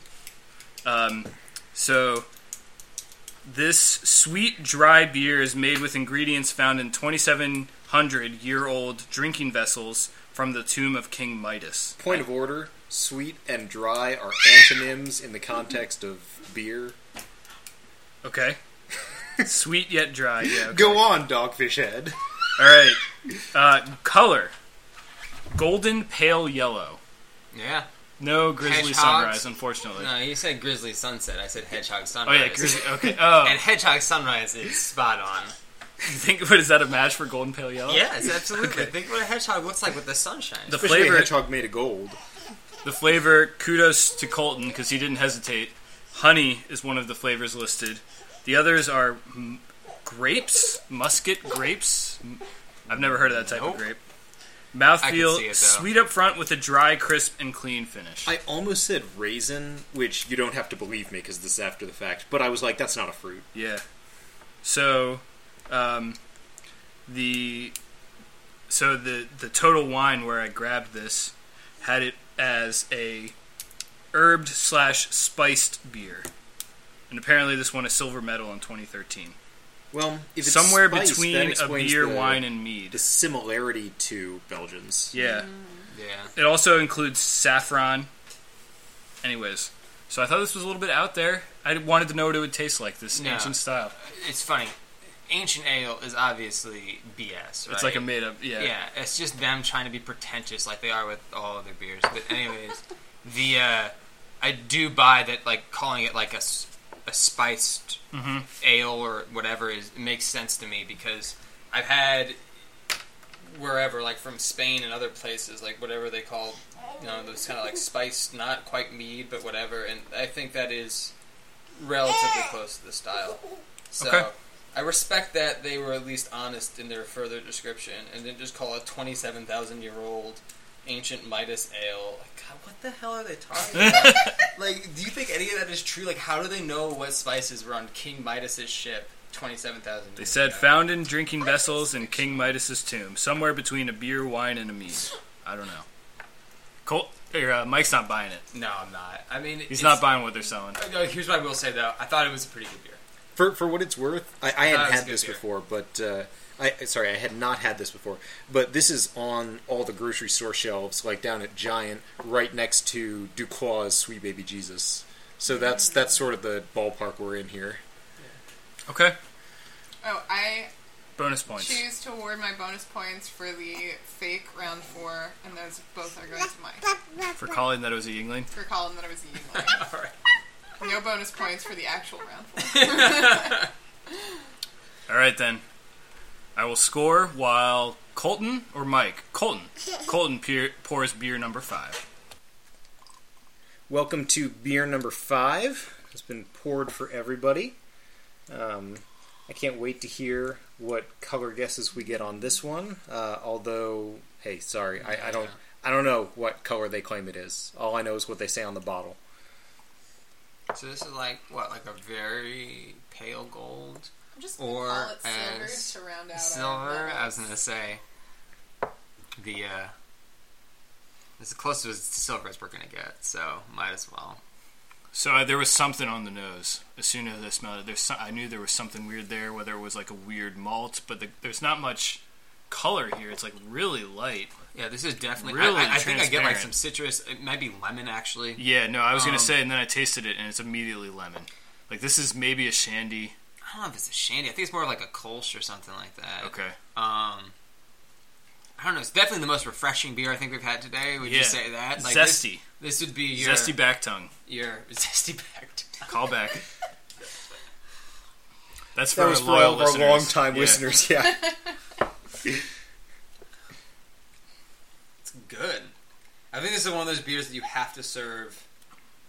Um, so this sweet dry beer is made with ingredients found in twenty-seven hundred year old drinking vessels from the tomb of King Midas. Point of order: sweet and dry are antonyms in the context of beer. Okay. Sweet yet dry. Yeah. Okay. Go on, Dogfish Head. All right. Uh, color: golden pale yellow. Yeah. No grizzly Hedgehogs? sunrise, unfortunately. No, you said Grizzly Sunset. I said Hedgehog Oh Sunrise. yeah, grizzly. Okay. Oh, And Hedgehog Sunrise is spot on. you think what is that a match for golden pale yellow? Yes, absolutely. Okay. Think what a hedgehog looks like with the sunshine. The Especially a flavor. hedgehog made of gold. The flavor, kudos to Colton because he didn't hesitate. Honey is one of the flavors listed. The others are m- grapes, musket grapes. M- I've never heard of that type Nope. of grape. I can see Mouthfeel, it, though. sweet up front with a dry, crisp, and clean finish. I almost said raisin, which you don't have to believe me because this is after the fact. But I was like, that's not a fruit. Yeah. So, um, the so the the Total Wine where I grabbed this had it as a herbed slash spiced beer, and apparently this won a silver medal in twenty thirteen. Well, if it's Somewhere spiced, that between a explains beer, the, wine, and mead. the similarity to Belgians. Yeah. Yeah. It also includes saffron. Anyways, so I thought this was a little bit out there. I wanted to know what it would taste like, this No. ancient style. It's funny. Ancient ale is obviously B S, right? It's like a made up, yeah. Yeah, it's just them trying to be pretentious like they are with all other beers. But anyways, the uh, I do buy that, like, calling it like a, s- a spiced Mhm. ale or whatever is it makes sense to me because I've had wherever, like from Spain and other places, like whatever they call, you know, those kind of like spiced, not quite mead, but whatever. And I think that is relatively close to the style. So Okay. I respect that they were at least honest in their further description and didn't just call it twenty-seven thousand year old ancient Midas ale. Like, God, what the hell are they talking about? Like, do you think any of that is true? Like, how do they know what spices were on King Midas's ship twenty-seven thousand They years said ago? found in drinking vessels in King Midas's tomb, somewhere between a beer, wine, and a mead. I don't know. Colt, or, uh, Mike's not buying it. No, I'm not. I mean, He's it's- not buying what they're selling. No, here's what I will say though. I thought it was a pretty good beer. For for what it's worth, I, I hadn't Uh, it's had good this beer. before, but uh, I sorry, I had not had this before. But this is on all the grocery store shelves, like down at Giant, right next to Duclaws Sweet Baby Jesus. So that's that's sort of the ballpark we're in here. Okay. Oh, I Bonus points. choose to award my bonus points for the fake round four, and those both are going to Mike. For calling that it was a Yingling. For calling that it was a Yingling. All right. No bonus points for the actual round four. All right, then. I will score while Colton or Mike? Colton. Colton peer, pours beer number five. Welcome to beer number five. It's been poured for everybody. Um, I can't wait to hear what color guesses we get on this one. Uh, although, hey, sorry, I, I don't, I don't know what color they claim it is. All I know is what they say on the bottle. So this is like what, like a very pale gold I'm just Or going to call it silver as to round out our silver. I was levels. gonna say the uh, it's as close to silver as we're gonna get. So might as well. So uh, there was something on the nose. As soon as I smelled it, there's some, I knew there was something weird there, whether it was like a weird malt, but the, there's not much color here. It's like really light. Yeah, this is definitely. Really I, I, I think I get like transparent. some citrus. It might be lemon actually. Yeah, no, I was going Um, to say, and then I tasted it, and it's immediately lemon. Like, this is maybe a shandy. I don't know if it's a shandy. I think it's more like a Kolsch or something like that. Okay. Um, I don't know. It's definitely the most refreshing beer I think we've had today. Would Yeah. you say that? Like Zesty. This, this would be your Zesty back tongue. Your zesty backed. Call back. That's for That our was for loyal all of our listeners. long-time Yeah. listeners, yeah. It's good. I think this is one of those beers that you have to serve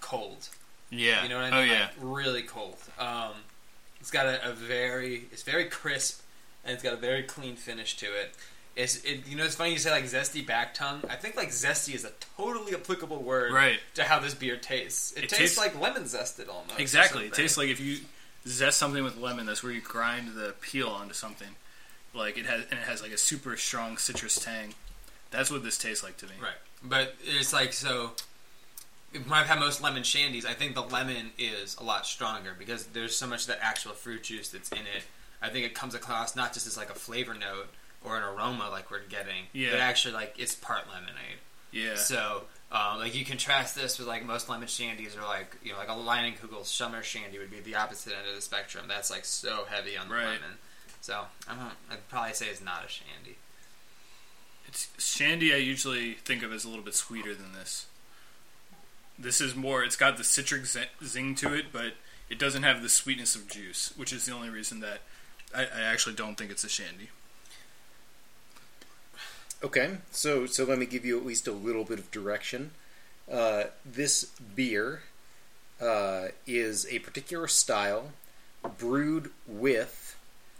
cold. Yeah. You know what I mean? Oh, yeah. Like, really cold. Um, it's got a, a very, it's very crisp, and it's got a very clean finish to it. It's, it, you know, it's funny you say like zesty back tongue. I think like zesty is a totally applicable word Right. to how this beer tastes. It, It tastes, tastes- like lemon zested almost. or Exactly. It something. tastes like if you zest something with lemon, that's where you grind the peel onto something. Like it has, and it has like a super strong citrus tang. That's what this tastes like to me. Right. But it's like, so, when I've had most lemon shandies, I think the lemon is a lot stronger because there's so much of that actual fruit juice that's in it. I think it comes across not just as like a flavor note or an aroma like we're getting, Yeah. but actually like it's part lemonade. Yeah. So, um, like you contrast this with like most lemon shandies or like, you know, like a Leinenkugel summer shandy would be the opposite end of the spectrum. That's like so heavy on the Right. lemon. So, I don't, I'd probably say it's not a shandy. It's shandy. I usually think of as a little bit sweeter than this. This is more. It's got the citric z- zing to it, but it doesn't have the sweetness of juice, which is the only reason that I, I actually don't think it's a shandy. Okay, so so let me give you at least a little bit of direction. Uh, this beer uh, is a particular style brewed with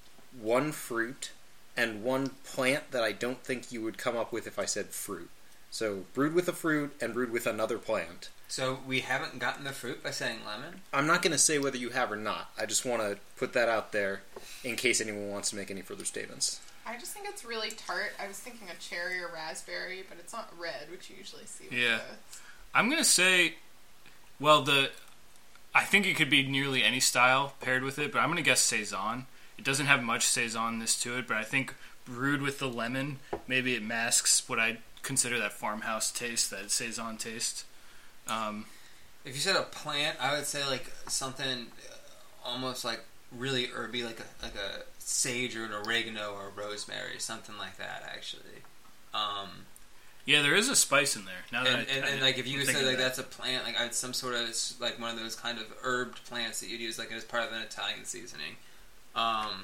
one fruit and one plant that I don't think you would come up with if I said fruit. So brewed with a fruit and brewed with another plant. So, we haven't gotten the fruit by saying lemon? I'm not going to say whether you have or not. I just want to put that out there in case anyone wants to make any further statements. I just think it's really tart. I was thinking a cherry or raspberry, but it's not red, which you usually see with Yeah. the... I'm gonna say, well, the I think it could be nearly any style paired with it, but I'm gonna guess saison. It doesn't have much saisonness to it, but I think brewed with the lemon, maybe it masks what I consider that farmhouse taste, that saison taste. Um, If you said a plant, I would say like something uh, almost like really herby, like a like a sage or an oregano or a rosemary, something like that. Actually, um, yeah, there is a spice in there. Now that and, I, and, I, and like if you I'm say thinking like of that. that's a plant, like it's some sort of like one of those kind of herbed plants that you'd use like as part of an Italian seasoning. Um,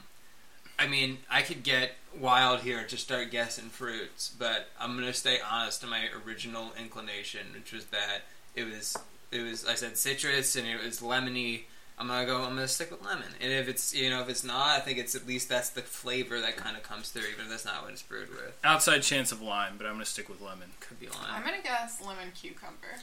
I mean, I could get wild here and just start guessing fruits, but I'm gonna stay honest to my original inclination, which was that it was it was I said citrus and it was lemony. I'm gonna go. I'm gonna stick with lemon, and if it's you know if it's not, I think it's at least that's the flavor that kind of comes through, even if that's not what it's brewed with. Outside chance of lime, but I'm gonna stick with lemon. Could be I'm lime. gonna guess lemon cucumber.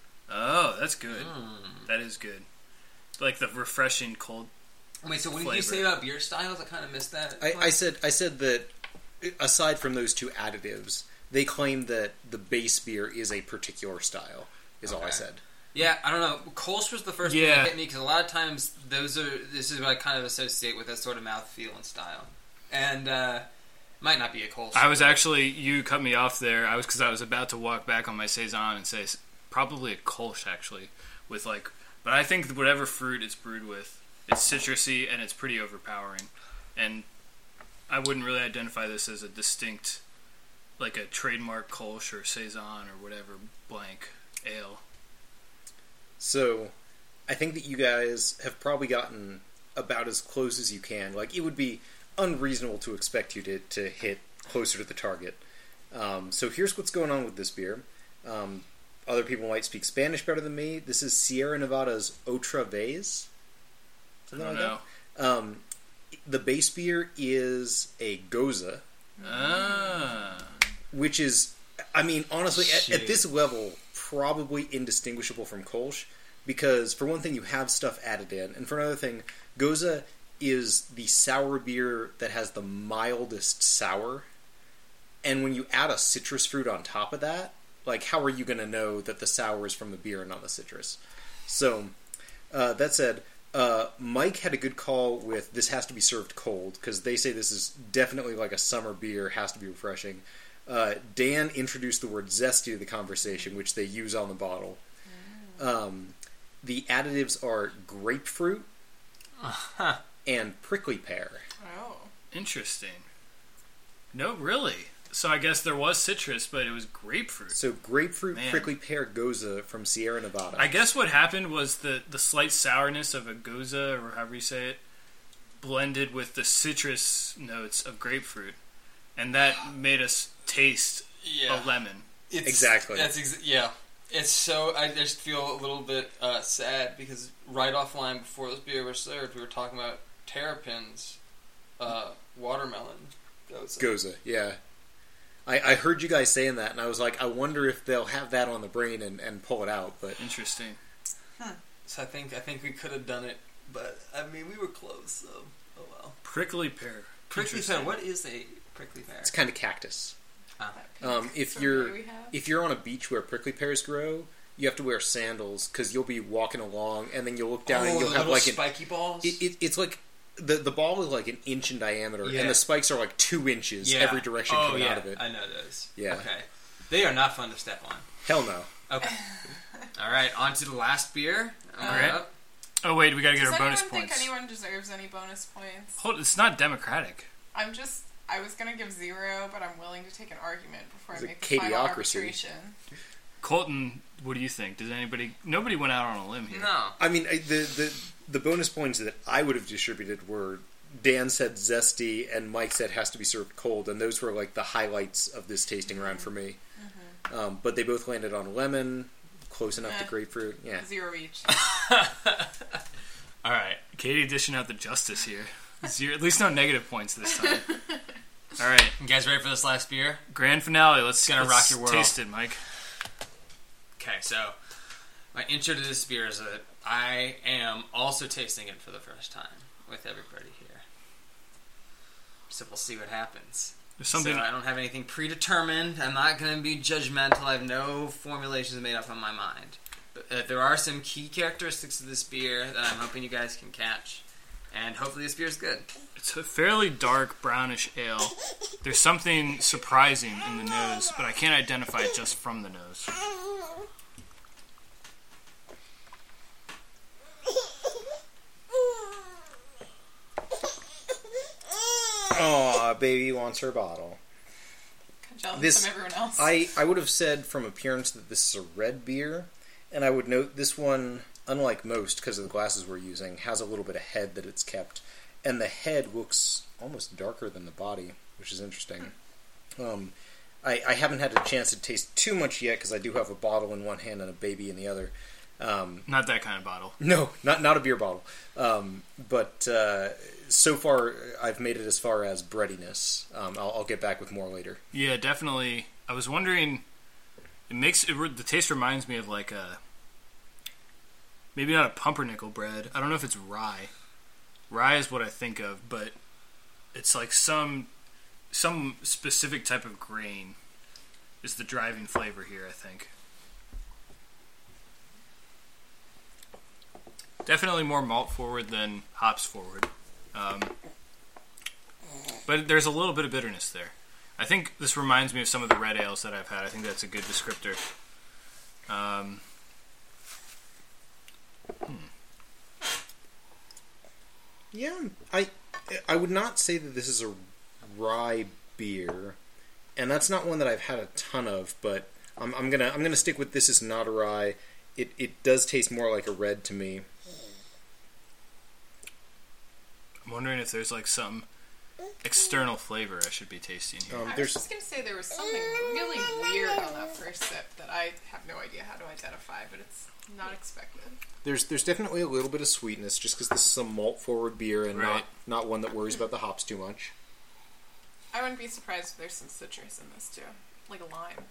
Oh, that's good. Mm. That is good. Like the refreshing cold. Wait, so what did Flavor. you say about beer styles? I kind of missed that. I, I said I said that aside from those two additives, they claim that the base beer is a particular style. Is all I Okay. said. Yeah, I don't know. Kolsch was the first one Yeah. that hit me because a lot of times those are. This is what I kind of associate with that sort of mouthfeel and style, and uh, might not be a Kolsch. I was actually you cut me off there. I was because I was about to walk back on my saison and say s- probably a Kolsch actually with like, but I think whatever fruit it's brewed with, it's citrusy and it's pretty overpowering, and I wouldn't really identify this as a distinct, like a trademark Kolsch or saison or whatever blank ale. So, I think that you guys have probably gotten about as close as you can. Like, it would be unreasonable to expect you to, to hit closer to the target. Um, so here's what's going on with this beer. Um, other people might speak Spanish better than me. This is Sierra Nevada's Otra Vez. I Something don't like know. that. Um, the base beer is a Goza, Ah, which is, I mean, honestly, at, Shit. at this level, probably indistinguishable from Kolsch, because for one thing, you have stuff added in, and for another thing, Goza is the sour beer that has the mildest sour, and when you add a citrus fruit on top of that, like, how are you going to know that the sour is from the beer and not the citrus? So, uh, that said, uh, Mike had a good call with this has to be served cold, because they say this is definitely like a summer beer, has to be refreshing. Uh, Dan introduced the word zesty to the conversation, which they use on the bottle. Um, the additives are grapefruit and prickly pear. Oh. interesting. No, really. So I guess there was citrus, but it was grapefruit. So grapefruit, Man. prickly pear Goza from Sierra Nevada. I guess what happened was the, the slight sourness of a goza, or however you say it, blended with the citrus notes of grapefruit. And that made us taste Yeah. a lemon. It's, Exactly. That's ex- yeah. It's so... I just feel a little bit uh, sad because right offline before this beer was served, we were talking about Terrapin's uh, watermelon Goza. Goza, yeah. I, I heard you guys saying that, and I was like, I wonder if they'll have that on the brain and, and pull it out. But Interesting. Huh. So I think I think we could have done it, but I mean we were close. So oh well. Prickly pear. Prickly pear. What is a prickly pear? it's kind of cactus. Ah. Um, if Sorbet you're we have. if you're on a beach where prickly pears grow, you have to wear sandals because you'll be walking along, and then you'll look down oh, and you'll the have little like an, spiky balls. it, it, it's like the the ball is like an inch in diameter, Yeah. and the spikes are like two inches yeah. every direction oh, coming yeah. out of it. I know those. Yeah. Okay. They are not fun to step on. Hell no. Okay. All right. On to the last beer. Uh, Alright. Up. Oh wait, we gotta get Does our bonus anyone think points. anyone deserves any bonus points? Hold, it's not democratic. I'm just... I was going to give zero, but I'm willing to take an argument before It's I a make the final Kadiocracy. arbitration. Colton, what do you think? Does anybody? Nobody went out on a limb here. No. I mean, I- the, the the bonus points that I would have distributed were Dan said zesty and Mike said has to be served cold, and those were like the highlights of this tasting round for me. Mm-hmm. Um, but they both landed on lemon, close enough Eh. to grapefruit. Yeah, Zero each. All right, Katie dishing out the justice here. Zero, at least no negative points this time. All right, You guys ready for this last beer? grand finale. Let's gonna let's rock your world. Taste it, Mike. Okay, so my intro to this beer is that I am also tasting it for the first time with everybody here. So we'll see what happens. There's something. So I don't have anything predetermined. I'm not going to be judgmental. I have no formulations made up on my mind. But uh, there are some key characteristics of this beer that I'm hoping you guys can catch. And hopefully this beer is good. It's a fairly dark brownish ale. There's something surprising in the nose, but I can't identify it just from the nose. Aw, baby wants her bottle. Jealous This- of everyone else. I, I would have said from appearance that this is a red beer, and I would note this one, unlike most, because of the glasses we're using, has a little bit of head that it's kept, and the head looks almost darker than the body, which is interesting. Um, I, I haven't had a chance to taste too much yet, because I do have a bottle in one hand and a baby in the other. Um, Not that kind of bottle. no, not not a beer bottle. Um, but uh, so far, I've made it as far as breadiness. Um, I'll, I'll get back with more later. Yeah, definitely. I was wondering. It makes it, the taste reminds me of like a maybe not a pumpernickel bread. I don't know if it's rye. Rye is what I think of, but it's like some some specific type of grain is the driving flavor here, I think. Definitely more malt forward than hops forward. Um, but there's a little bit of bitterness there. I think this reminds me of some of the red ales that I've had. I think that's a good descriptor. Um, hmm. Yeah, I I would not say that this is a rye beer, and that's not one that I've had a ton of. But I'm, I'm gonna I'm gonna stick with this is not a rye. It it does taste more like a red to me. I'm wondering if there's like some external flavor I should be tasting here. Um, I was there's just going to say there was something really weird on that first sip that I have no idea how to identify, but it's not expected. there's there's definitely a little bit of sweetness just because this is a malt forward beer and not Right. not one that worries about the hops too much. I wouldn't be surprised if there's some citrus in this too, like a lime.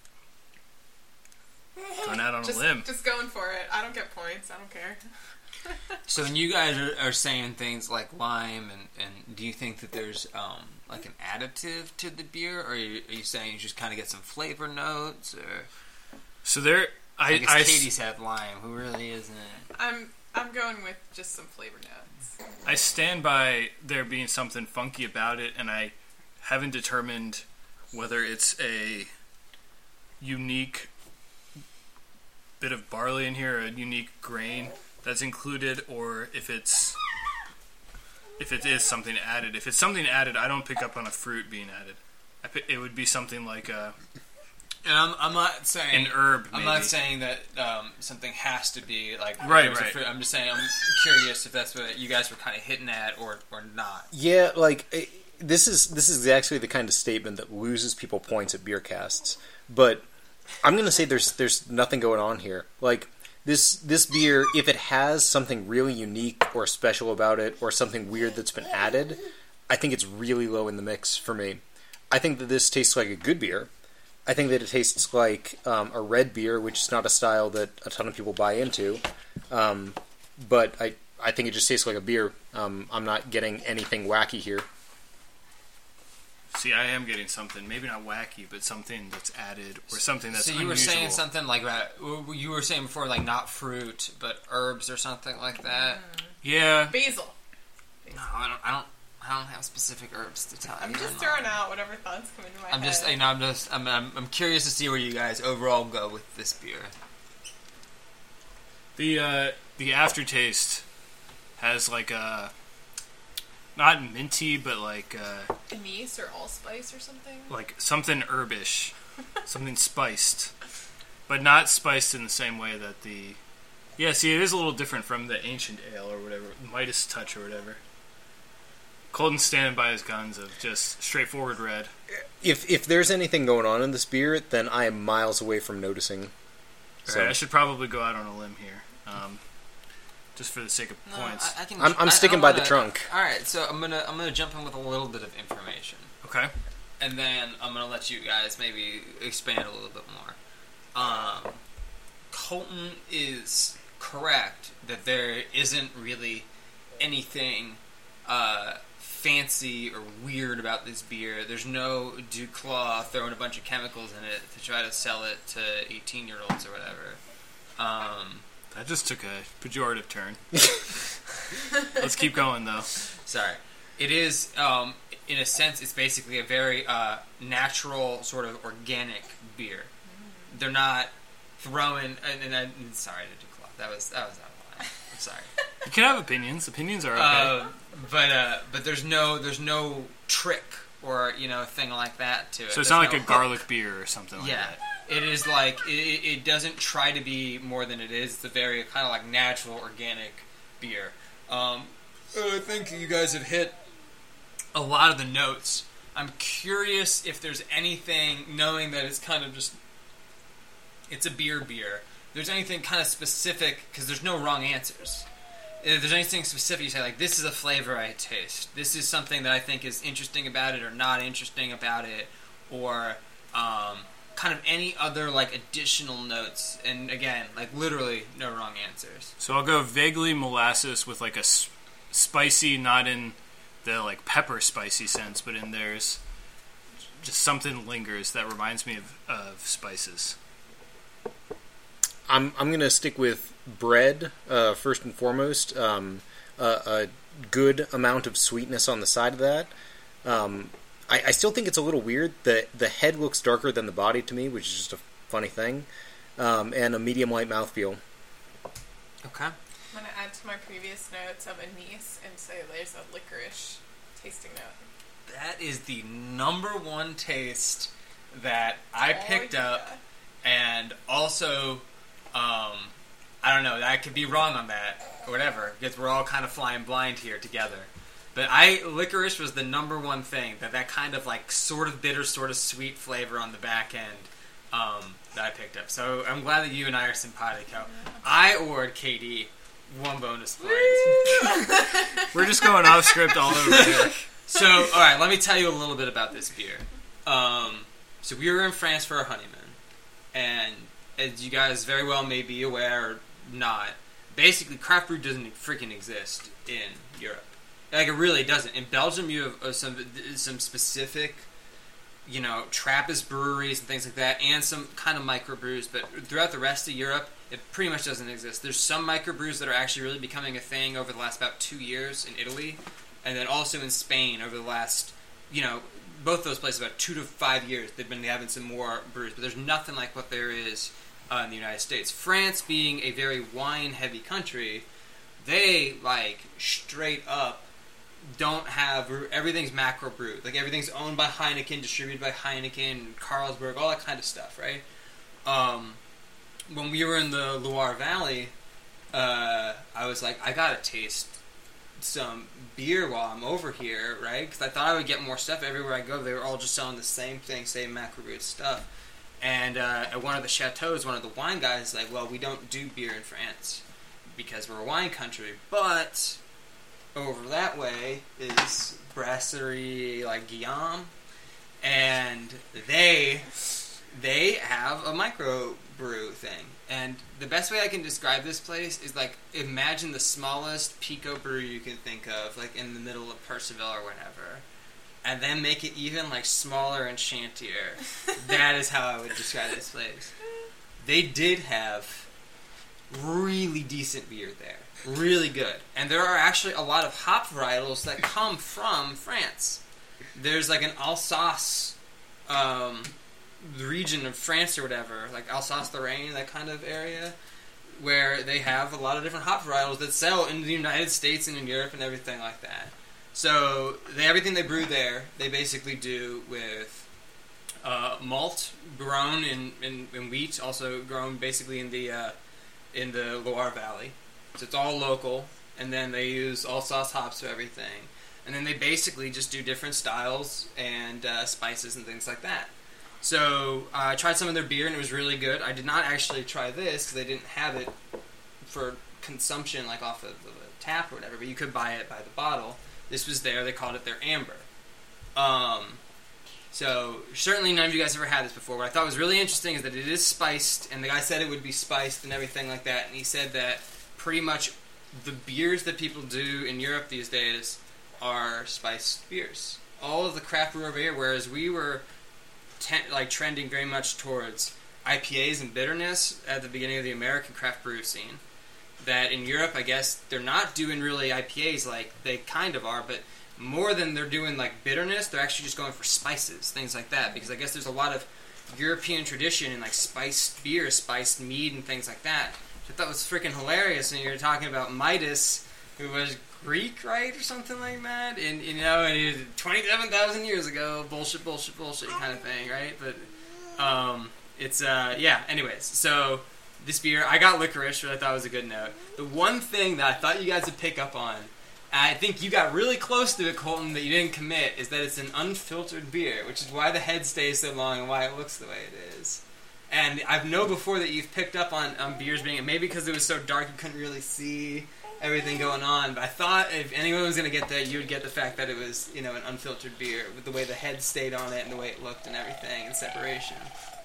Going out on Just, a limb. just going for it. I don't get points. I don't care. So when you guys are, are saying things like lime, and, and do you think that there's um, like an additive to the beer, or are you, are you saying you just kind of get some flavor notes? Or So there, I, I guess I, Katie said lime. Who really isn't? I'm I'm going with just some flavor notes. I stand by there being something funky about it, and I haven't determined whether it's a unique bit of barley in here, a unique grain that's included, or if it's if it is something added. If it's something added, I don't pick up on a fruit being added. I pick, it would be something like a And I'm, I'm not saying an herb. I'm Maybe. not saying that um, something has to be like Right, there's a right. fruit. I'm just saying I'm curious if that's what you guys were kind of hitting at, or or not. Yeah, like eh, this is this is actually the kind of statement that loses people points at beer casts. But I'm gonna say there's there's nothing going on here. Like this this beer, if it has something really unique or special about it, or something weird that's been added, I think it's really low in the mix for me. I think that this tastes like a good beer. I think that it tastes like um, a red beer, which is not a style that a ton of people buy into. Um, but I I think it just tastes like a beer. Um, I'm not getting anything wacky here. See, I am getting something, maybe not wacky, but something that's added, or something that's So you unusual. were saying something like that. You were saying before, like not fruit, but herbs or something like that. Yeah. Basil. No, I don't. I don't. I don't have specific herbs to tell you. I'm just not- throwing out whatever thoughts come into my I'm head. just. You know. I'm just. I'm, I'm. I'm curious to see where you guys overall go with this beer. The uh, the aftertaste has like a not minty, but like uh, Anise or allspice or something. like something herbish, something spiced, but not spiced in the same way that the yeah. See, it is a little different from the ancient ale or whatever, Midas Touch or whatever. Colton's standing by his guns of just straightforward red. If if there's anything going on in this beer, then I am miles away from noticing. So Alright, I should probably go out on a limb here, um, just for the sake of No, points. I, I can, I'm- I'm I- I sticking don't by the wanna- trunk. All right, so I'm gonna I'm gonna jump in with a little bit of information, Okay. and then I'm gonna let you guys maybe expand a little bit more. Um, Colton is correct that there isn't really anything uh, fancy or weird about this beer. There's no Duclaw throwing a bunch of chemicals in it to try to sell it to eighteen-year-olds or whatever. Um, That just took a pejorative turn. Let's keep going, though. sorry. It is, um, in a sense, it's basically a very uh, natural, sort of organic beer. They're not throwing... And, and, and sorry to Duclaw. That was, that was out of line. I'm sorry. You can have opinions. Opinions are okay. Uh, but uh, but there's no there's no trick or you know thing like that to it. so it's There's not like no a hook. garlic beer or something like Yeah, that. it is like it, it it doesn't try to be more than it is. It's a very kind of like natural organic beer. Um, I think you guys have hit a lot of the notes. I'm curious if there's anything, knowing that it's kind of just it's a beer beer. There's anything kind of specific because there's no wrong answers. If there's anything specific you say, like, this is a flavor I taste, this is something that I think is interesting about it or not interesting about it, or um, kind of any other, like, additional notes. And again, like, literally no wrong answers. So I'll go vaguely molasses with like a s- spicy, not in the like pepper spicy sense, but in there's just something lingers that reminds me of, of spices. I'm I'm gonna stick with bread uh, first and foremost. Um, a, a good amount of sweetness on the side of that. Um, I, I still think it's a little weird. The the head looks darker than the body to me, which is just a funny thing. Um, and a medium light mouthfeel. Okay. I'm going to add to my previous notes of anise and say there's a licorice tasting note. That is the number one taste that I Oh, picked yeah. up, and also, um, I don't know, I could be wrong on that, or whatever, because we're all kind of flying blind here together. But I, licorice was the number one thing, that that kind of like sort of bitter, sort of sweet flavor on the back end um, that I picked up. So I'm glad that you and I are simpatico. I award K D one bonus point. We're just going off script all over here. So, all right, let me tell you a little bit about this beer. Um, so we were in France for our honeymoon, and as you guys very well may be aware or not, basically craft brew doesn't freaking exist in Europe. Like, it really doesn't. In Belgium, you have uh, some some specific, you know, Trappist breweries and things like that, and some kind of microbrews, but throughout the rest of Europe, it pretty much doesn't exist. There's some microbrews that are actually really becoming a thing over the last about two years in Italy, and then also in Spain over the last, you know, both those places about two to five years, they've been having some more brews, but there's nothing like what there is uh, in the United States. France being a very wine-heavy country, they, like, straight up don't have, everything's macro brewed. Like, everything's owned by Heineken, distributed by Heineken, Carlsberg, all that kind of stuff, right? Um, when we were in the Loire Valley, uh, I was like, I gotta taste some beer while I'm over here, right? Because I thought I would get more stuff everywhere I go. They were all just selling the same thing, same macro brewed stuff. And uh, at one of the chateaus, one of the wine guys is like, well, we don't do beer in France because we're a wine country, but over that way is Brasserie like Guillaume, and they they have a microbrew thing. And the best way I can describe this place is like, imagine the smallest Pico brew you can think of, like in the middle of Percival or whatever, and then make it even like smaller and shantier. That is how I would describe this place. They did have really decent beer there. Really good. And there are actually a lot of hop varietals that come from France. There's like an Alsace um, region of France or whatever, like Alsace-Lorraine, that kind of area, where they have a lot of different hop varietals that sell in the United States and in Europe and everything like that. So they, everything they brew there, they basically do with uh, malt grown in, in, in wheat, also grown basically in the uh, in the Loire Valley. So it's all local, and then they use Alsace hops for everything. And then they basically just do different styles and uh, spices and things like that. So uh, I tried some of their beer, and it was really good. I did not actually try this because they didn't have it for consumption, like off of the tap or whatever, but you could buy it by the bottle. This was there. They called it their Amber. Um, so certainly none of you guys ever had this before. What I thought was really interesting is that it is spiced, and the guy said it would be spiced and everything like that, and he said that pretty much the beers that people do in Europe these days are spiced beers. All of the craft brewer beer, whereas we were ten, like trending very much towards I P As and bitterness at the beginning of the American craft brew scene, that in Europe, I guess, they're not doing really I P As like they kind of are, but more than they're doing like bitterness, they're actually just going for spices, things like that, because I guess there's a lot of European tradition in like spiced beer, spiced mead, and things like that. Which I thought was freaking hilarious. And you're talking about Midas, who was Greek, right, or something like that, and you know, and he was twenty-seven thousand years ago, bullshit, bullshit, bullshit kind of thing, right? But um, it's uh, yeah. Anyways, so. This beer, I got licorice, which I thought was a good note. The one thing that I thought you guys would pick up on, and I think you got really close to it, Colton, that you didn't commit, is that it's an unfiltered beer, which is why the head stays so long and why it looks the way it is. And I've known before that you've picked up on, on beers being, maybe because it was so dark you couldn't really see everything going on, but I thought if anyone was going to get that, you would get the fact that it was, you know, an unfiltered beer, with the way the head stayed on it and the way it looked and everything, and separation.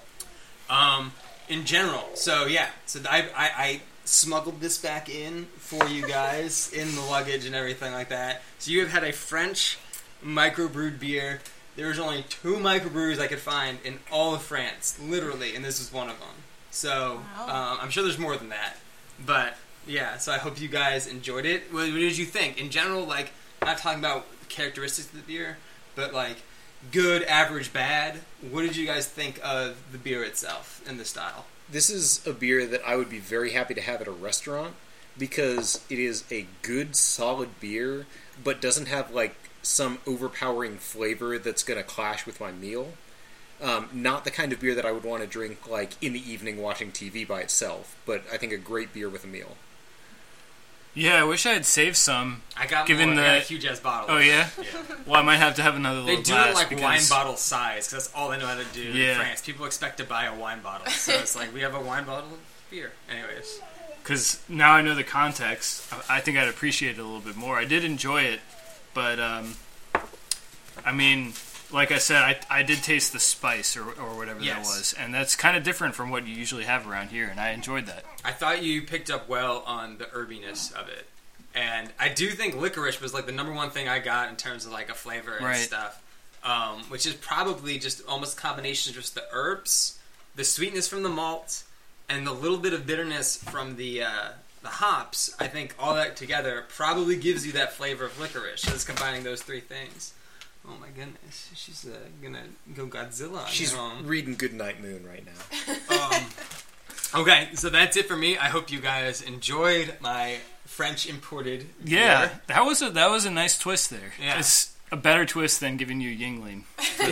Um... In general, so yeah, so I, I, I smuggled this back in for you guys in the luggage and everything like that. So you have had a French microbrewed beer. There was only two microbreweries I could find in all of France, literally, and this was one of them. So wow. um, I'm sure there's more than that, but yeah. So I hope you guys enjoyed it. What, what did you think in general? Like, I'm not talking about characteristics of the beer, but like. Good, average, bad. What did you guys think of the beer itself and the style? This is a beer that I would be very happy to have at a restaurant because it is a good, solid beer, but doesn't have like some overpowering flavor that's going to clash with my meal. Um, not the kind of beer that I would want to drink like in the evening watching T V by itself, but I think a great beer with a meal. Yeah, I wish I had saved some. I got given more. the I got a huge ass bottle. Oh yeah? yeah. Well, I might have to have another little They do glass it like because... wine bottle size because that's all they know how to do yeah. in France. People expect to buy a wine bottle, so it's like we have a wine bottle of beer. Anyways, because now I know the context, I think I'd appreciate it a little bit more. I did enjoy it, but um, I mean, like I said, I I did taste the spice or or whatever yes. that was, and that's kind of different from what you usually have around here, and I enjoyed that. I thought you picked up well on the herbiness of it. And I do think licorice was like the number one thing I got in terms of like a flavor and right. stuff, um, which is probably just almost a combination of just the herbs, the sweetness from the malt, and the little bit of bitterness from the uh, the hops. I think all that together probably gives you that flavor of licorice. Just combining those three things. Oh my goodness, she's uh, gonna go Godzilla. She's home. reading Goodnight Moon right now. um, okay, so that's it for me. I hope you guys enjoyed my French imported beer. Yeah, that was a that was a nice twist there. Yeah. It's a better twist than giving you Yingling.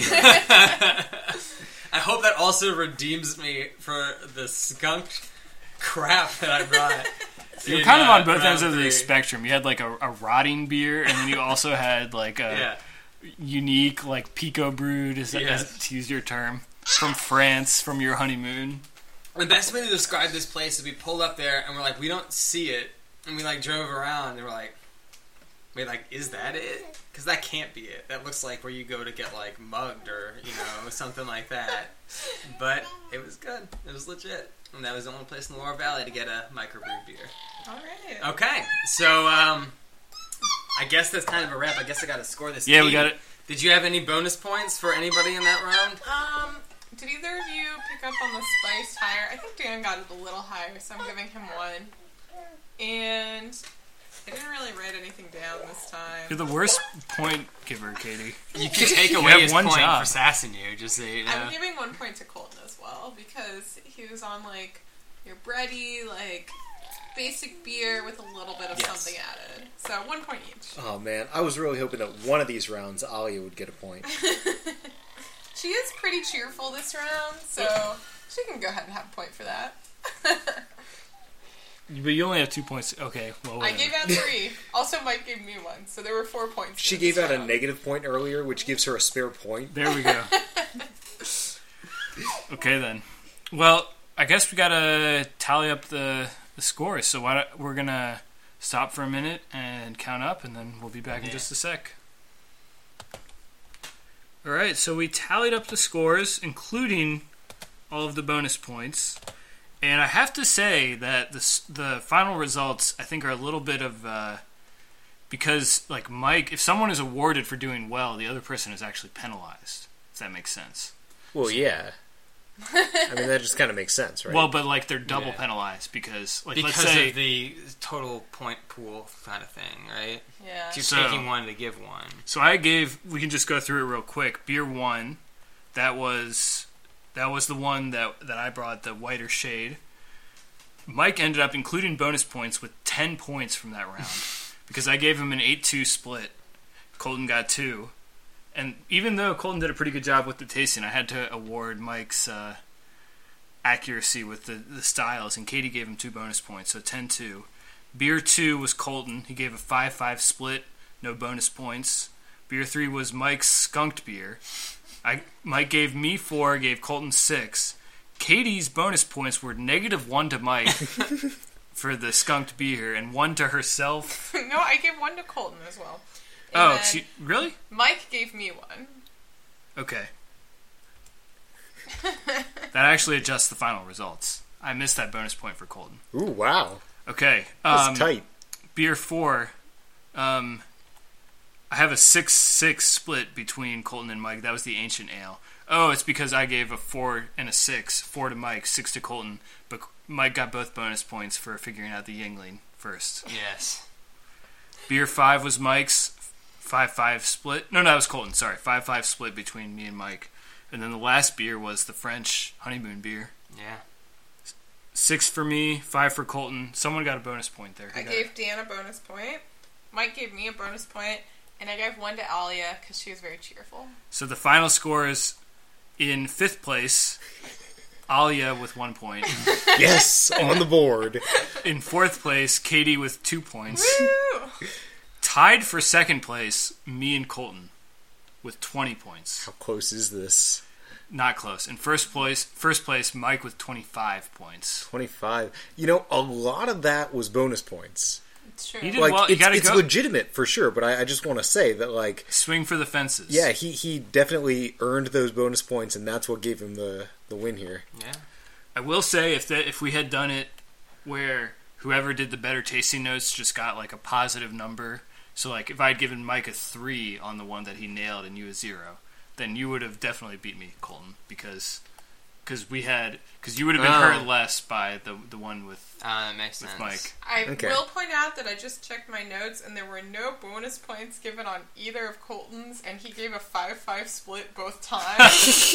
I hope that also redeems me for the skunked crap that I brought. You're in, kind of uh, on both ends round of the three. spectrum. You had like a, a rotting beer, and then you also had like a Yeah. unique, like pico brewed, as, Yes. as, to use your term. from France, from your honeymoon. The best way to describe this place is we pulled up there and we're like, we don't see it. And we like drove around and we're like, wait, like, is that it? Because that can't be it. That looks like where you go to get like mugged or, you know, something like that. But it was good. It was legit. And that was the only place in the Loire Valley to get a microbrew beer. Alright. Okay, so um, I guess that's kind of a wrap. I guess I got to score this. Yeah, game. we got it. Did you have any bonus points for anybody in that round? Um, did either of you pick up on the spice higher? I think Dan got it a little higher, so I'm giving him one. And I didn't really write anything down this time. You're the worst point giver, Katie. You can take You away have his one point job. for sassing you. Just so you know. I'm giving one point to Colton as well, because he was on, like, your bready, like, basic beer with a little bit of Yes. something added. So, one point each. Oh man, I was really hoping that one of these rounds Alia would get a point. She is pretty cheerful this round, so she can go ahead and have a point for that. But you only have two points. Okay, well, I whatever. gave out three. Also, Mike gave me one, so there were four points. She for gave this out a round. negative point earlier, which gives her a spare point. There we go. Okay, then. Well, I guess we gotta tally up the, the scores. So why don't, we're gonna stop for a minute and count up, and then we'll be back in Yeah. just a sec. All right, so we tallied up the scores, including all of the bonus points. And I have to say that the s- the final results, I think, are a little bit of uh, because, like Mike, if someone is awarded for doing well, the other person is actually penalized. If that makes sense. Well, yeah. I mean, that just kind of makes sense, right? Well, but like they're double Yeah. penalized because, like, because let's say of the total point pool kind of thing, right? Yeah. You're So- taking one to give one. so. I gave. We can just go through it real quick. Beer one, that was that was the one that that I brought, the whiter shade. Mike ended up including bonus points with ten points from that round because I gave him an eight two split. Colton got two. And even though Colton did a pretty good job with the tasting, I had to award Mike's uh, accuracy with the, the styles, and Katie gave him two bonus points, so ten two. Beer two was Colton. He gave a five five split, no bonus points. Beer three was Mike's skunked beer. I Mike gave me four, gave Colton six. Katie's bonus points were negative one to Mike for the skunked beer, and one to herself. No, I gave one to Colton as well. And Oh, then she, really? Mike gave me one. Okay. That actually adjusts the final results. I missed that bonus point for Colton. Ooh, wow. Okay. That's Um, tight. Beer four. Um, I have a six six split between Colton and Mike. That was the Ancient Ale. Oh, it's because I gave a four and a six. Four to Mike, six to Colton. But Mike got both bonus points for figuring out the Yingling first. Yes. Beer five was Mike's. five five split. No, no, that was Colton. Sorry. five five split between me and Mike. And then the last beer was the French honeymoon beer. Yeah. Six for me, five for Colton. Someone got a bonus point there. Who I got gave it? Dan a bonus point. Mike gave me a bonus point, and I gave one to Alia because she was very cheerful. So the final score is in fifth place, Alia with one point. Yes, on the board. In fourth place, Katie with two points. Woo! Tied for second place, me and Colton with twenty points. How close is this? Not close. In first place, first place, Mike with twenty-five points. twenty-five. You know, a lot of that was bonus points. It's true. He did Like, well. You it's, gotta it's go legitimate for sure, but I, I just want to say that, like, swing for the fences. yeah, he, he definitely earned those bonus points, and that's what gave him the, the win here. Yeah. I will say if that if we had done it where whoever did the better tasting notes just got like a positive number. So like if I had given Mike a three on the one that he nailed and you a zero, then you would have definitely beat me, Colton, because because we had because you would have been Oh. hurt less by the the one with Uh, that makes with sense. Mike. I Okay. will point out that I just checked my notes, and there were no bonus points given on either of Colton's, and he gave a five five split both times.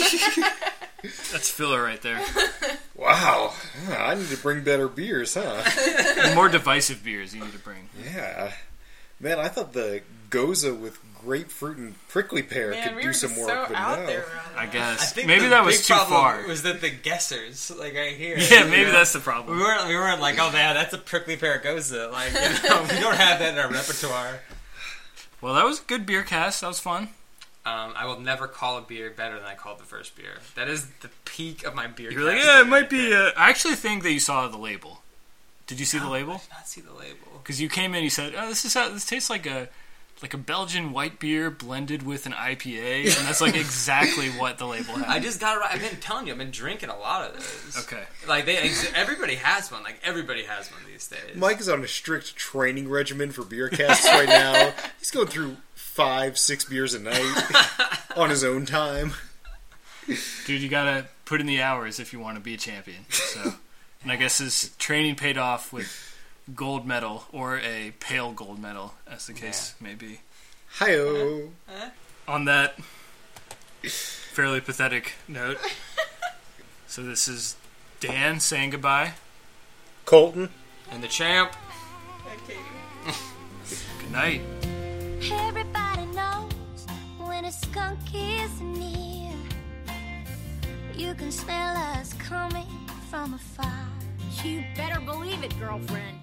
That's filler right there. Wow. I need to bring better beers, huh? The more divisive beers you need to bring. Yeah. Man, I thought the Goza with grapefruit and prickly pear Man, could we do were some just work, so but out no. there around I that. guess I think maybe the that was big too problem far. was that the guessers, like right here. Yeah, you maybe know? that's the We problem. weren't, we weren't like, oh man, that's a prickly pear goza. Like, you know, we don't have that in our repertoire. Well, that was a good beer cast. That was fun. Um, I will never call a beer better than I called the first beer. That is the peak of my beer. You're like, yeah, it might be. A... I actually think that you saw the label. Did you see no, the label? I did not see the label. Because you came in, you said, "Oh, this is how this tastes like a like a Belgian white beer blended with an I P A," and that's like exactly what the label had. I just got it right. I've been telling you, I've been drinking a lot of those. Okay. Like they, everybody has one. Like everybody has one these days. Mike is on a strict training regimen for beer casts right now. He's going through five, six beers a night on his own time. Dude, you gotta put in the hours if you want to be a champion. So, and I guess his training paid off with gold medal or a pale gold medal, as the case yeah. may be. Hi-oh. Uh, uh. On that fairly pathetic note, so this is Dan saying goodbye. Colton. And the champ. And Katie. Good night. Everybody knows when a skunk is near. You can smell us coming from afar. You better believe it, girlfriend.